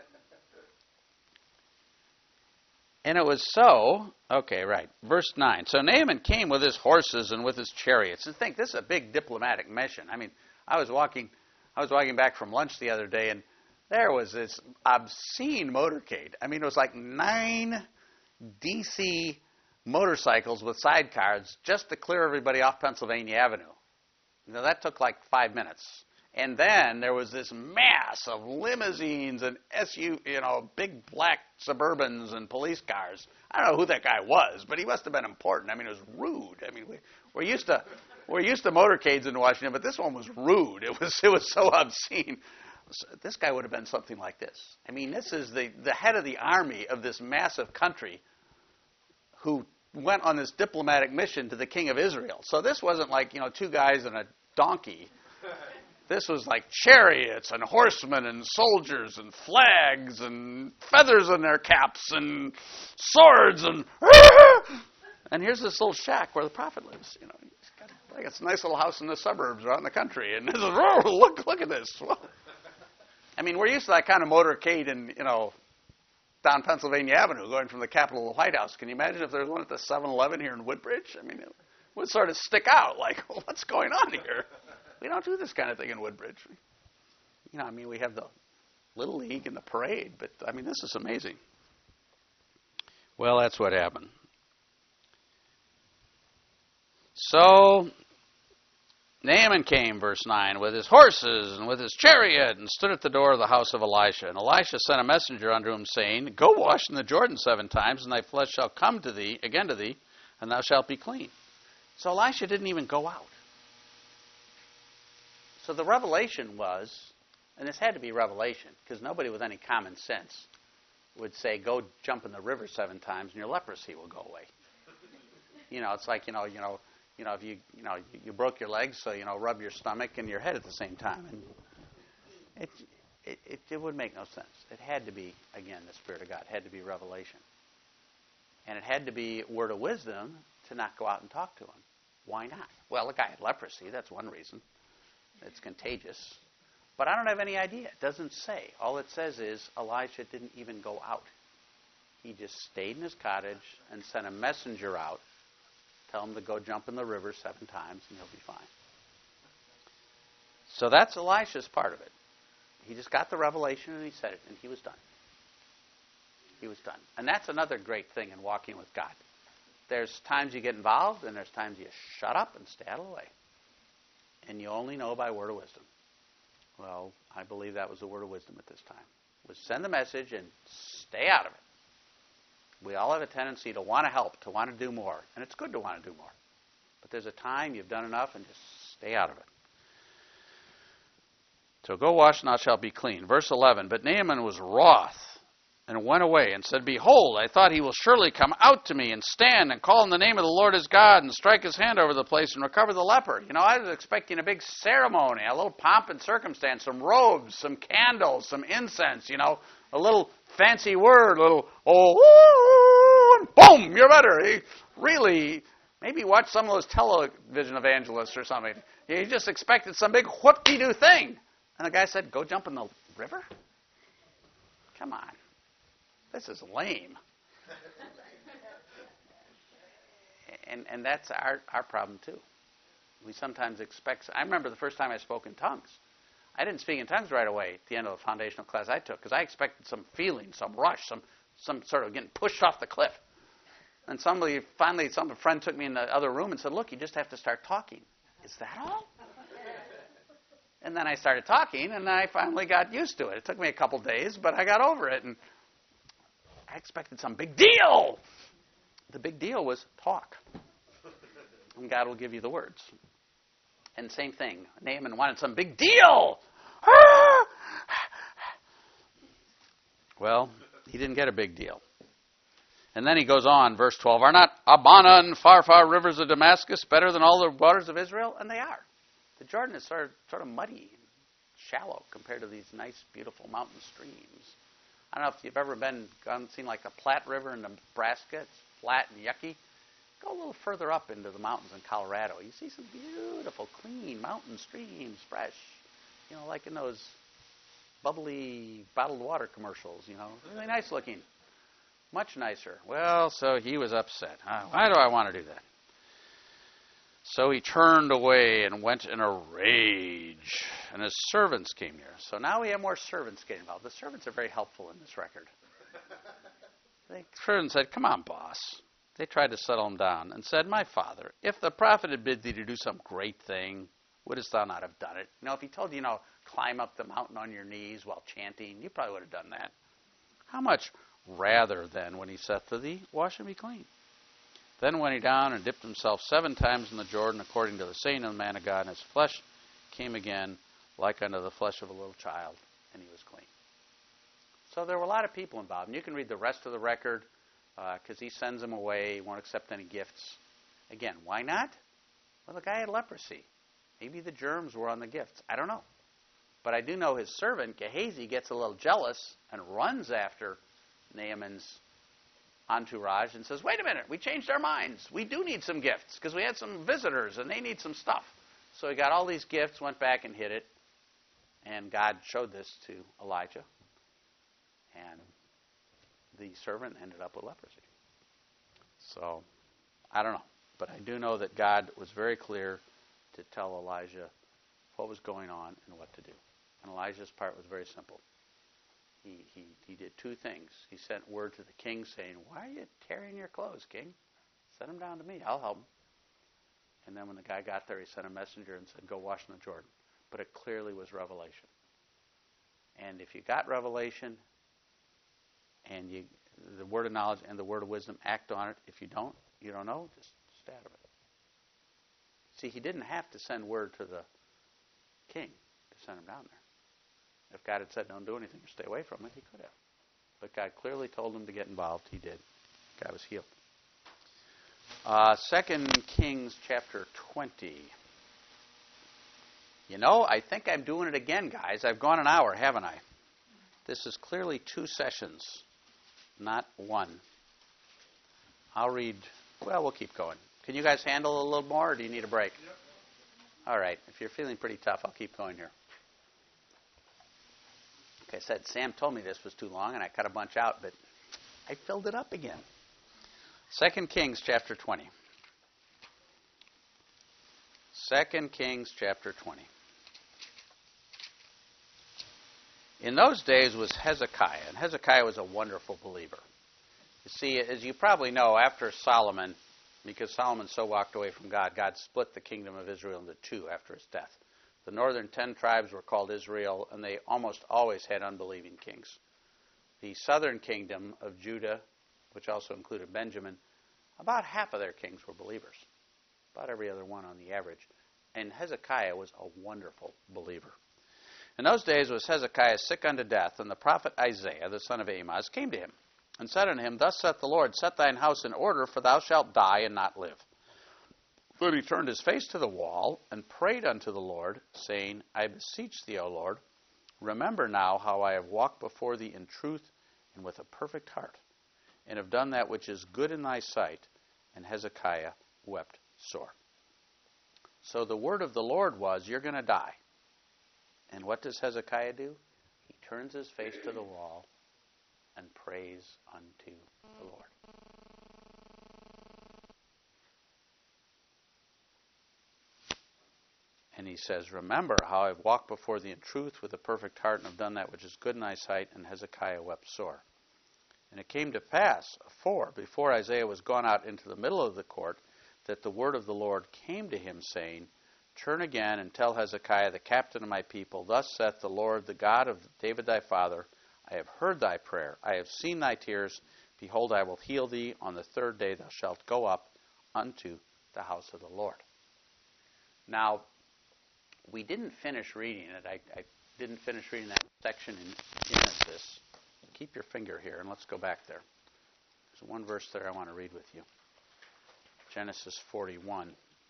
And it was so, okay, right, verse 9. So Naaman came with his horses and with his chariots. And think, this is a big diplomatic mission. I mean, I was walking back from lunch the other day, and there was this obscene motorcade. I mean, it was like 9 DC motorcycles with sidecars just to clear everybody off Pennsylvania Avenue. That took like 5 minutes. And then there was this mass of limousines and big black Suburbans and police cars. I don't know who that guy was, but he must have been important. I mean, it was rude. I mean, we're used to motorcades in Washington, but this one was rude. It was so obscene. So this guy would have been something like this. I mean, this is the head of the army of this massive country who went on this diplomatic mission to the king of Israel. So this wasn't like, 2 guys and a donkey. This was like chariots and horsemen and soldiers and flags and feathers in their caps and swords and here's this little shack where the prophet lives. He's got like it's a nice little house in the suburbs or out in the country, and this is look at this. I mean, we're used to that kind of motorcade in down Pennsylvania Avenue going from the Capitol to the White House. Can you imagine if there was one at the 7-Eleven here in Woodbridge? I mean, it would sort of stick out like, what's going on here? We don't do this kind of thing in Woodbridge. We have the Little League and the parade, but, this is amazing. Well, that's what happened. So Naaman came, verse 9, with his horses and with his chariot, and stood at the door of the house of Elisha. And Elisha sent a messenger unto him, saying, Go wash in the Jordan 7 times, and thy flesh shall come to thee again to thee, and thou shalt be clean. So Elisha didn't even go out. So the revelation was, and this had to be revelation, because nobody with any common sense would say, go jump in the river 7 times and your leprosy will go away. It's like, if you broke your legs, so, rub your stomach and your head at the same time. And it would make no sense. It had to be, again, the Spirit of God. It had to be revelation. And it had to be word of wisdom to not go out and talk to him. Why not? Well, the guy had leprosy. That's one reason. It's contagious. But I don't have any idea. It doesn't say. All it says is Elijah didn't even go out. He just stayed in his cottage and sent a messenger out. Tell him to go jump in the river 7 times and he'll be fine. So that's Elisha's part of it. He just got the revelation and he said it and he was done. He was done. And that's another great thing in walking with God. There's times you get involved and there's times you shut up and stay out of the way. And you only know by word of wisdom. Well, I believe that was the word of wisdom at this time. Was send the message and stay out of it. We all have a tendency to want to help, to want to do more. And it's good to want to do more. But there's a time you've done enough and just stay out of it. So go wash and thou shalt be clean. Verse 11, But Naaman was wroth and went away and said, Behold, I thought he will surely come out to me and stand and call in the name of the Lord his God and strike his hand over the place and recover the leper. I was expecting a big ceremony, a little pomp and circumstance, some robes, some candles, some incense, a little fancy word, a little, and boom, you're better. He really, maybe watch some of those television evangelists or something. He just expected some big whoop-de-doo thing. And the guy said, go jump in the river? Come on. This is lame. And that's our problem too. We sometimes expect. I remember the first time I spoke in tongues. I didn't speak in tongues right away at the end of the foundational class I took because I expected some feeling, some rush, some sort of getting pushed off the cliff. And some friend took me in the other room and said, look, you just have to start talking. Is that all? And then I started talking, and I finally got used to it. It took me a couple days, but I got over it. And I expected some big deal. The big deal was talk. And God will give you the words. And same thing. Naaman wanted some big deal. Well, he didn't get a big deal. And then he goes on, verse 12, Are not Abana and Pharpar rivers of Damascus better than all the waters of Israel? And they are. The Jordan is sort of muddy and shallow compared to these nice, beautiful mountain streams. I don't know if you've ever seen like the Platte River in Nebraska. It's flat and yucky. Go a little further up into the mountains in Colorado. You see some beautiful, clean mountain streams, fresh. Like in those bubbly bottled water commercials, Really nice looking. Much nicer. Well, so he was upset. Why do I want to do that? So he turned away and went in a rage, and his servants came near. So now we have more servants getting involved. The servants are very helpful in this record. The servants said, Come on, boss. They tried to settle him down and said, My father, if the prophet had bid thee to do some great thing, wouldst thou not have done it? If he told you, climb up the mountain on your knees while chanting, you probably would have done that. How much rather then when he saith to thee, Wash and be clean? Then went he down and dipped himself 7 times in the Jordan, according to the saying of the man of God, and his flesh came again like unto the flesh of a little child, and he was clean. So there were a lot of people involved. And you can read the rest of the record, because he sends them away. He won't accept any gifts. Again, why not? Well, the guy had leprosy. Maybe the germs were on the gifts. I don't know. But I do know his servant, Gehazi, gets a little jealous and runs after Naaman's entourage and says, wait a minute, we changed our minds. We do need some gifts because we had some visitors and they need some stuff. So he got all these gifts, went back and hid it, and God showed this to Elijah. And the servant ended up with leprosy. So, I don't know. But I do know that God was very clear to tell Elijah what was going on and what to do. And Elijah's part was very simple. He did 2 things. He sent word to the king saying, why are you tearing your clothes, king? Send him down to me. I'll help him. And then when the guy got there, he sent a messenger and said, go wash in the Jordan. But it clearly was revelation. And if you got revelation and the word of knowledge and the word of wisdom, act on it. If you don't know, just stay out of it. See, he didn't have to send word to the king to send him down there. If God had said, don't do anything or stay away from it, he could have. But God clearly told him to get involved. He did. Guy was healed. 2 Kings chapter 20. I think I'm doing it again, guys. I've gone an hour, haven't I? This is clearly 2 sessions, not one. I'll read. Well, we'll keep going. Can you guys handle a little more, or do you need a break? Yep. All right. If you're feeling pretty tough, I'll keep going here. Like I said, Sam told me this was too long, and I cut a bunch out, but I filled it up again. 2 Kings chapter 20. 2 Kings chapter 20. In those days was Hezekiah, and Hezekiah was a wonderful believer. You see, as you probably know, after Solomon, because Solomon so walked away from God, God split the kingdom of Israel into 2 after his death. The northern 10 tribes were called Israel, and they almost always had unbelieving kings. The southern kingdom of Judah, which also included Benjamin, about half of their kings were believers. About every other one on the average. And Hezekiah was a wonderful believer. In those days was Hezekiah sick unto death, and the prophet Isaiah, the son of Amoz, came to him, and said unto him, Thus saith the Lord, Set thine house in order, for thou shalt die and not live. But he turned his face to the wall, and prayed unto the Lord, saying, I beseech thee, O Lord, remember now how I have walked before thee in truth and with a perfect heart, and have done that which is good in thy sight. And Hezekiah wept sore. So the word of the Lord was, you're going to die. And what does Hezekiah do? He turns his face to the wall and prays unto the Lord. And he says, Remember how I've walked before thee in truth with a perfect heart, and have done that which is good in thy sight. And Hezekiah wept sore. And it came to pass, before Isaiah was gone out into the middle of the court, that the word of the Lord came to him, saying, Turn again and tell Hezekiah, the captain of my people, Thus saith the Lord, the God of David thy father, I have heard thy prayer, I have seen thy tears. Behold, I will heal thee. On the 3rd day thou shalt go up unto the house of the Lord. Now, we didn't finish reading it. I didn't finish reading that section in Genesis. Keep your finger here, and let's go back there. There's one verse there I want to read with you. Genesis 41.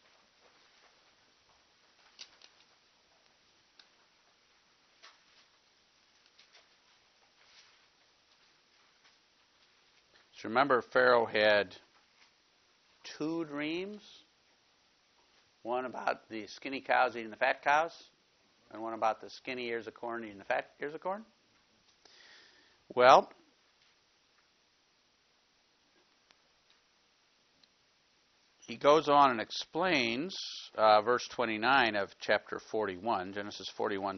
So remember, Pharaoh had 2 dreams. One about the skinny cows eating the fat cows, and one about the skinny ears of corn eating the fat ears of corn. Well, he goes on and explains verse 29 of chapter 41, Genesis 41,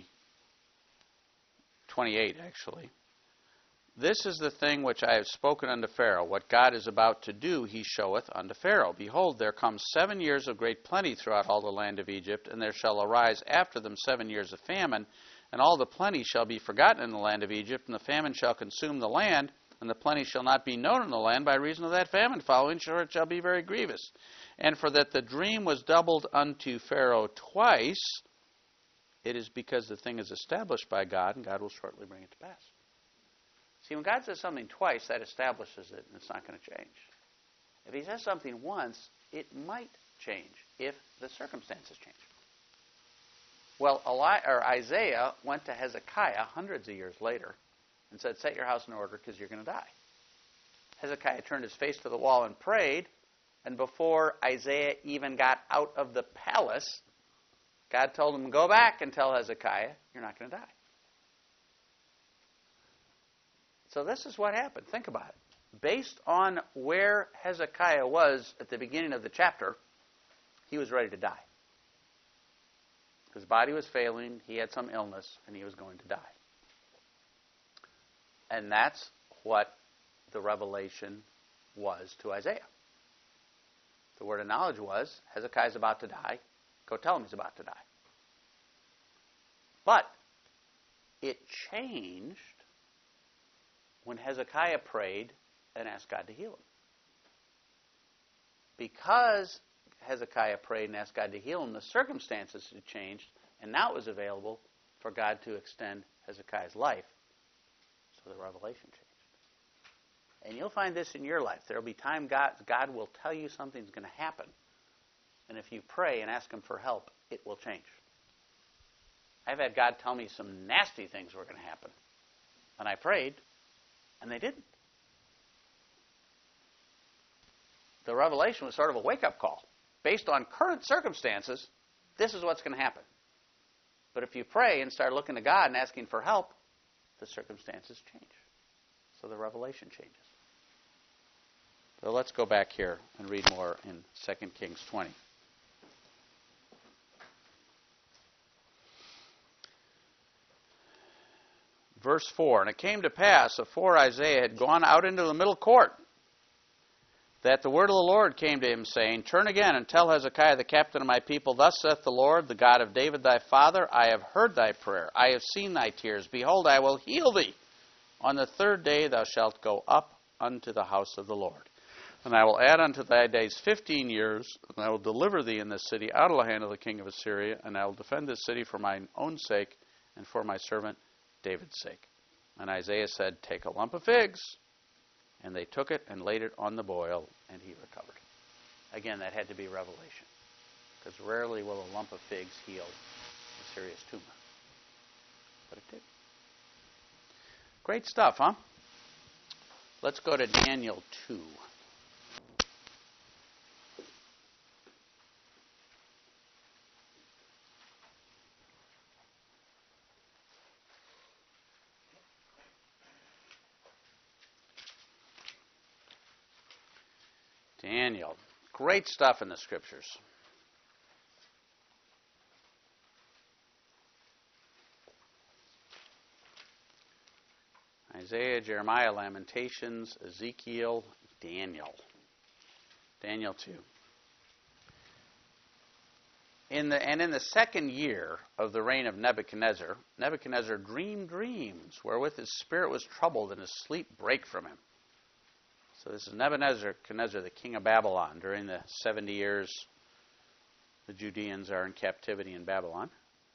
28 actually. This is the thing which I have spoken unto Pharaoh. What God is about to do, he showeth unto Pharaoh. Behold, there come 7 years of great plenty throughout all the land of Egypt, and there shall arise after them 7 years of famine, and all the plenty shall be forgotten in the land of Egypt, and the famine shall consume the land, and the plenty shall not be known in the land by reason of that famine following, for it shall be very grievous. And for that the dream was doubled unto Pharaoh twice, it is because the thing is established by God, and God will shortly bring it to pass. See, when God says something twice, that establishes it, and it's not going to change. If he says something once, it might change if the circumstances change. Well, Isaiah went to Hezekiah hundreds of years later and said, Set your house in order because you're going to die. Hezekiah turned his face to the wall and prayed, and before Isaiah even got out of the palace, God told him, Go back and tell Hezekiah, you're not going to die. So this is what happened. Think about it. Based on where Hezekiah was at the beginning of the chapter, he was ready to die. His body was failing, he had some illness, and he was going to die. And that's what the revelation was to Isaiah. The word of knowledge was, Hezekiah's about to die. Go tell him he's about to die. But it changed when Hezekiah prayed and asked God to heal him. Because Hezekiah prayed and asked God to heal him, the circumstances had changed, and now it was available for God to extend Hezekiah's life. So the revelation changed. And you'll find this in your life. There will be time God will tell you something's going to happen. And if you pray and ask him for help, it will change. I've had God tell me some nasty things were going to happen. And I prayed, and they didn't. The revelation was sort of a wake-up call. Based on current circumstances, this is what's going to happen. But if you pray and start looking to God and asking for help, the circumstances change. So the revelation changes. So let's go back here and read more in 2 Kings 20. Verse 4, And it came to pass, afore Isaiah had gone out into the middle court, that the word of the Lord came to him, saying, Turn again and tell Hezekiah the captain of my people, Thus saith the Lord, the God of David thy father, I have heard thy prayer, I have seen thy tears. Behold, I will heal thee. On the third day thou shalt go up unto the house of the Lord. And I will add unto thy days 15 years, and I will deliver thee in this city out of the hand of the king of Assyria, and I will defend this city for mine own sake, and for my servant David's sake. And Isaiah said, Take a lump of figs. And they took it and laid it on the boil, and he recovered. Again, that had to be revelation, because rarely will a lump of figs heal a serious tumor. But it did. Great stuff, huh? Let's go to Daniel 2. Daniel. Great stuff in the Scriptures. Isaiah, Jeremiah, Lamentations, Ezekiel, Daniel. Daniel 2. In the second year of the reign of Nebuchadnezzar, Nebuchadnezzar dreamed dreams wherewith his spirit was troubled and his sleep brake from him. So this is Nebuchadnezzar, the king of Babylon. During the 70 years the Judeans are in captivity in Babylon.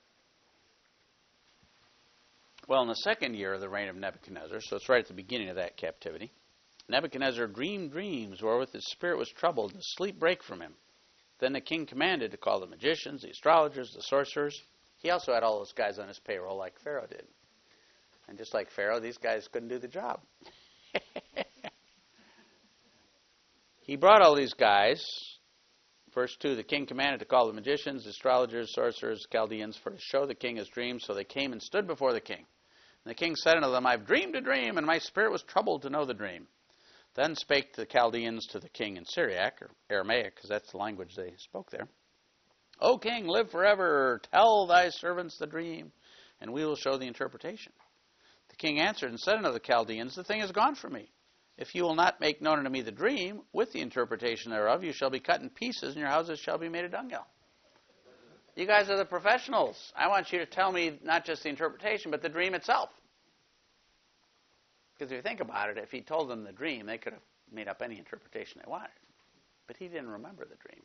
Well, in the second year of the reign of Nebuchadnezzar, so it's right at the beginning of that captivity, Nebuchadnezzar dreamed dreams wherewith his spirit was troubled and his sleep brake from him. Then the king commanded to call the magicians, the astrologers, the sorcerers. He also had all those guys on his payroll like Pharaoh did. And just like Pharaoh, these guys couldn't do the job. He brought all these guys. Verse 2, the king commanded to call the magicians, astrologers, sorcerers, Chaldeans, for to show the king his dreams. So they came and stood before the king. And the king said unto them, I have dreamed a dream, and my spirit was troubled to know the dream. Then spake the Chaldeans to the king in Syriac, or Aramaic, because that's the language they spoke there. O king, live forever. Tell thy servants the dream, and we will show the interpretation. The king answered and said unto the Chaldeans, The thing is gone from me. If you will not make known unto me the dream, with the interpretation thereof, you shall be cut in pieces, and your houses shall be made a dunghill. You guys are the professionals. I want you to tell me not just the interpretation, but the dream itself. Because if you think about it, if he told them the dream, they could have made up any interpretation they wanted. But he didn't remember the dream.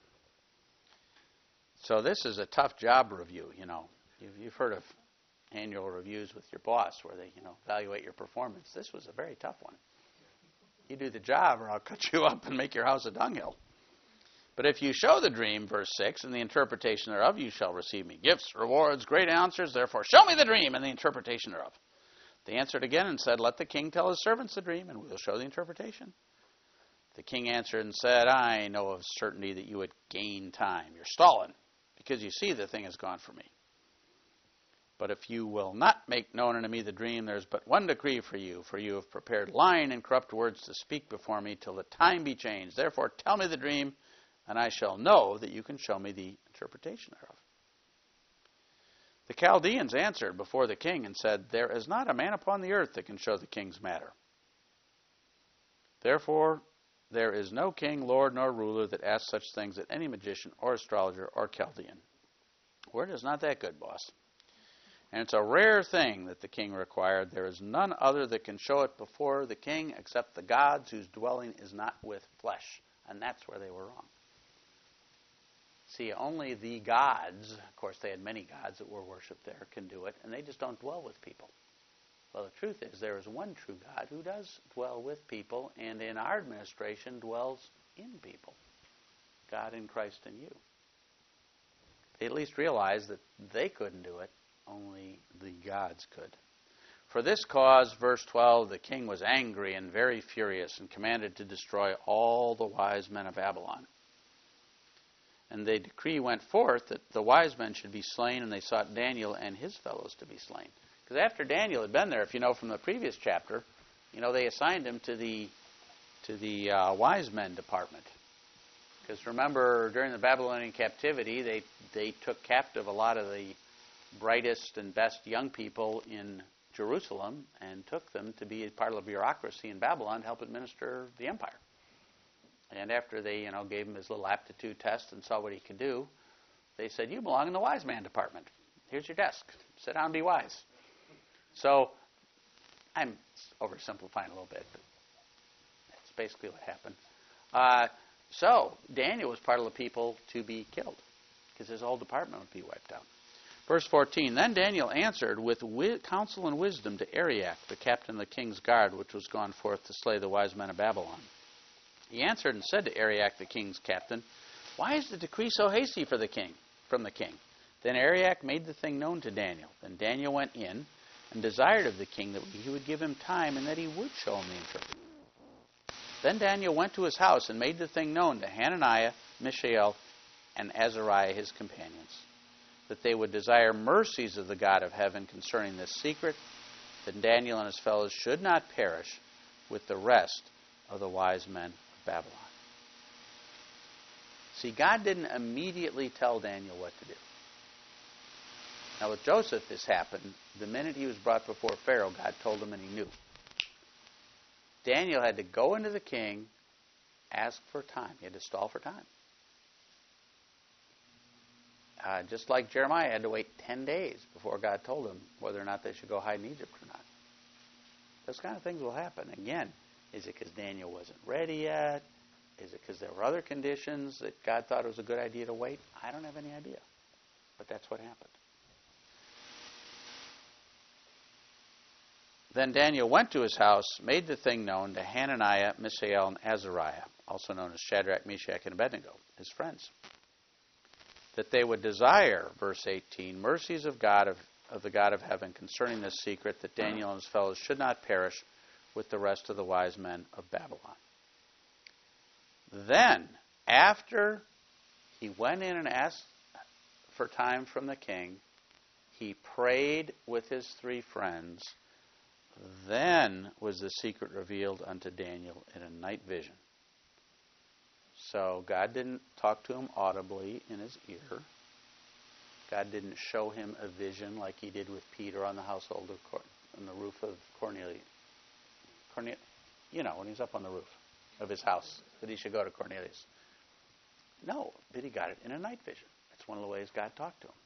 So this is a tough job review, you know. You've heard of annual reviews with your boss where they, evaluate your performance. This was a very tough one. You do the job or I'll cut you up and make your house a dunghill. But if you show the dream, verse 6, and the interpretation thereof, you shall receive me gifts, rewards, great answers. Therefore show me the dream and the interpretation thereof. They answered again and said, Let the king tell his servants the dream, and we will show the interpretation. The king answered and said, I know of certainty that you would gain time. You're stalling, because you see the thing has gone from me. But if you will not make known unto me the dream, there is but one decree for you have prepared lying and corrupt words to speak before me till the time be changed. Therefore tell me the dream, and I shall know that you can show me the interpretation thereof. The Chaldeans answered before the king and said, There is not a man upon the earth that can show the king's matter. Therefore there is no king, lord, nor ruler that asks such things at any magician or astrologer or Chaldean. Word is not that good, boss. And it's a rare thing that the king required. There is none other that can show it before the king except the gods whose dwelling is not with flesh. And that's where they were wrong. See, only the gods, of course they had many gods that were worshipped there, can do it, and they just don't dwell with people. Well, the truth is there is one true God who does dwell with people, and in our administration dwells in people. God in Christ in you. They at least realized that they couldn't do it, only the gods could. For this cause, verse 12, the king was angry and very furious and commanded to destroy all the wise men of Babylon. And the decree went forth that the wise men should be slain, and they sought Daniel and his fellows to be slain. Because after Daniel had been there, if you know from the previous chapter, they assigned him to the wise men department. Because remember, during the Babylonian captivity, they took captive a lot of the brightest and best young people in Jerusalem and took them to be part of the bureaucracy in Babylon to help administer the empire. And after they, gave him his little aptitude test and saw what he could do, they said, "You belong in the wise man department. Here's your desk. Sit down and be wise." So, I'm oversimplifying a little bit, but that's basically what happened. So, Daniel was part of the people to be killed, because his whole department would be wiped out. Verse 14, Then Daniel answered with counsel and wisdom to Arioch, the captain of the king's guard, which was gone forth to slay the wise men of Babylon. He answered and said to Arioch, the king's captain, Why is the decree so hasty from the king? Then Arioch made the thing known to Daniel. Then Daniel went in and desired of the king that he would give him time and that he would show him the interpretation. Then Daniel went to his house and made the thing known to Hananiah, Mishael, and Azariah his companions, that they would desire mercies of the God of heaven concerning this secret, that Daniel and his fellows should not perish with the rest of the wise men of Babylon. See, God didn't immediately tell Daniel what to do. Now with Joseph, this happened. The minute he was brought before Pharaoh, God told him and he knew. Daniel had to go into the king, ask for time. He had to stall for time. Just like Jeremiah had to wait 10 days before God told him whether or not they should go hide in Egypt or not. Those kind of things will happen. Again, is it because Daniel wasn't ready yet? Is it because there were other conditions that God thought it was a good idea to wait? I don't have any idea. But that's what happened. Then Daniel went to his house, made the thing known to Hananiah, Mishael, and Azariah, also known as Shadrach, Meshach, and Abednego, his friends, that they would desire, verse 18, mercies of the God of heaven concerning this secret, that Daniel and his fellows should not perish with the rest of the wise men of Babylon. Then, after he went in and asked for time from the king, he prayed with his three friends. Then was the secret revealed unto Daniel in a night vision. So God didn't talk to him audibly in his ear. God didn't show him a vision like he did with Peter on the on the roof of Cornelius. When he's up on the roof of his house, that he should go to Cornelius. No, but he got it in a night vision. That's one of the ways God talked to him.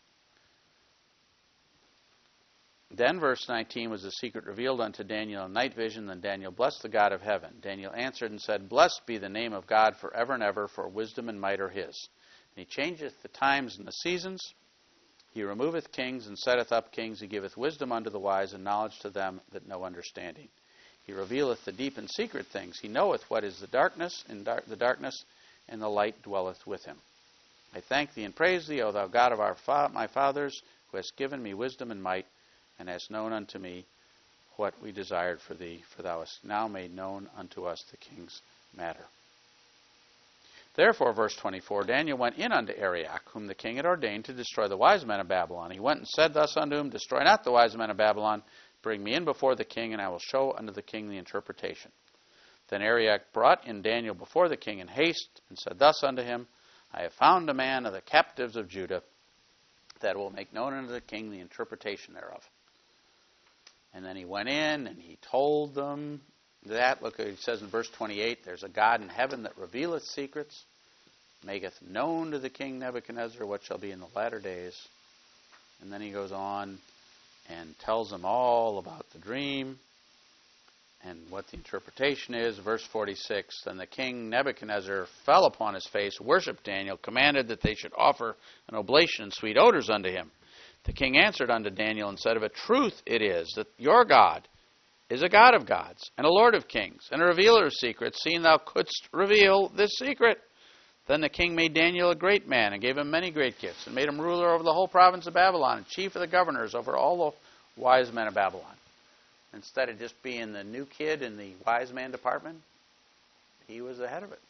Then, verse 19, was the secret revealed unto Daniel in night vision. Then Daniel blessed the God of heaven. Daniel answered and said, Blessed be the name of God forever and ever, for wisdom and might are his. And he changeth the times and the seasons. He removeth kings and setteth up kings. He giveth wisdom unto the wise and knowledge to them that know understanding. He revealeth the deep and secret things. He knoweth what is the darkness, and the darkness, and the light dwelleth with him. I thank thee and praise thee, O thou God of my fathers, who hast given me wisdom and might, and hast known unto me what we desired for thee, for thou hast now made known unto us the king's matter. Therefore, verse 24, Daniel went in unto Arioch, whom the king had ordained to destroy the wise men of Babylon. He went and said thus unto him, Destroy not the wise men of Babylon, bring me in before the king, and I will show unto the king the interpretation. Then Arioch brought in Daniel before the king in haste, and said thus unto him, I have found a man of the captives of Judah, that will make known unto the king the interpretation thereof. And then he went in and he told them that, look, it says in verse 28, there's a God in heaven that revealeth secrets, maketh known to the king Nebuchadnezzar what shall be in the latter days. And then he goes on and tells him all about the dream and what the interpretation is. Verse 46, then the king Nebuchadnezzar fell upon his face, worshipped Daniel, commanded that they should offer an oblation and sweet odors unto him. The king answered unto Daniel and said, of a truth it is that your God is a God of gods and a Lord of kings and a revealer of secrets, seeing thou couldst reveal this secret. Then the king made Daniel a great man and gave him many great gifts and made him ruler over the whole province of Babylon and chief of the governors over all the wise men of Babylon. Instead of just being the new kid in the wise man department, he was the head of it.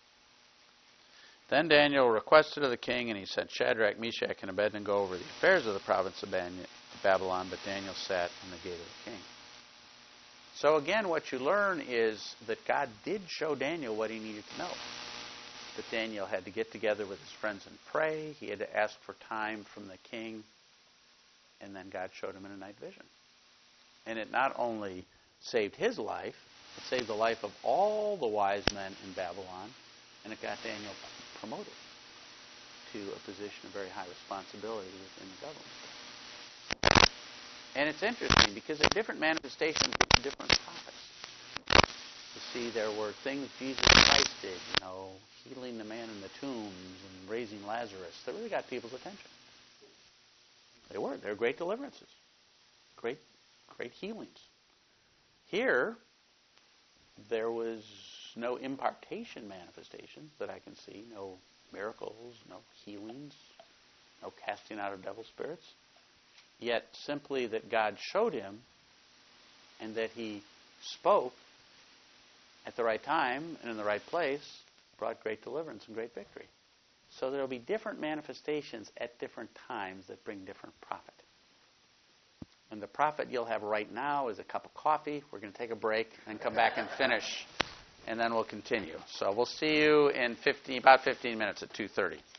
Then Daniel requested of the king, and he sent Shadrach, Meshach, and Abednego over the affairs of the province of Babylon, but Daniel sat on the gate of the king. So again, what you learn is that God did show Daniel what he needed to know. That Daniel had to get together with his friends and pray. He had to ask for time from the king. And then God showed him in a night vision. And it not only saved his life, it saved the life of all the wise men in Babylon. And it got Daniel promoted to a position of very high responsibility within the government. And it's interesting because there are different manifestations with different prophets. You see, there were things Jesus Christ did, healing the man in the tombs and raising Lazarus, that really got people's attention. They were great deliverances, great healings. Here, there was no impartation manifestations that I can see, no miracles, no healings, no casting out of devil spirits. Yet simply that God showed him and that he spoke at the right time and in the right place brought great deliverance and great victory. So there will be different manifestations at different times that bring different profit. And the profit you'll have right now is a cup of coffee. We're going to take a break and come back and finish, and then we'll continue. So we'll see you in about 15 minutes at 2:30.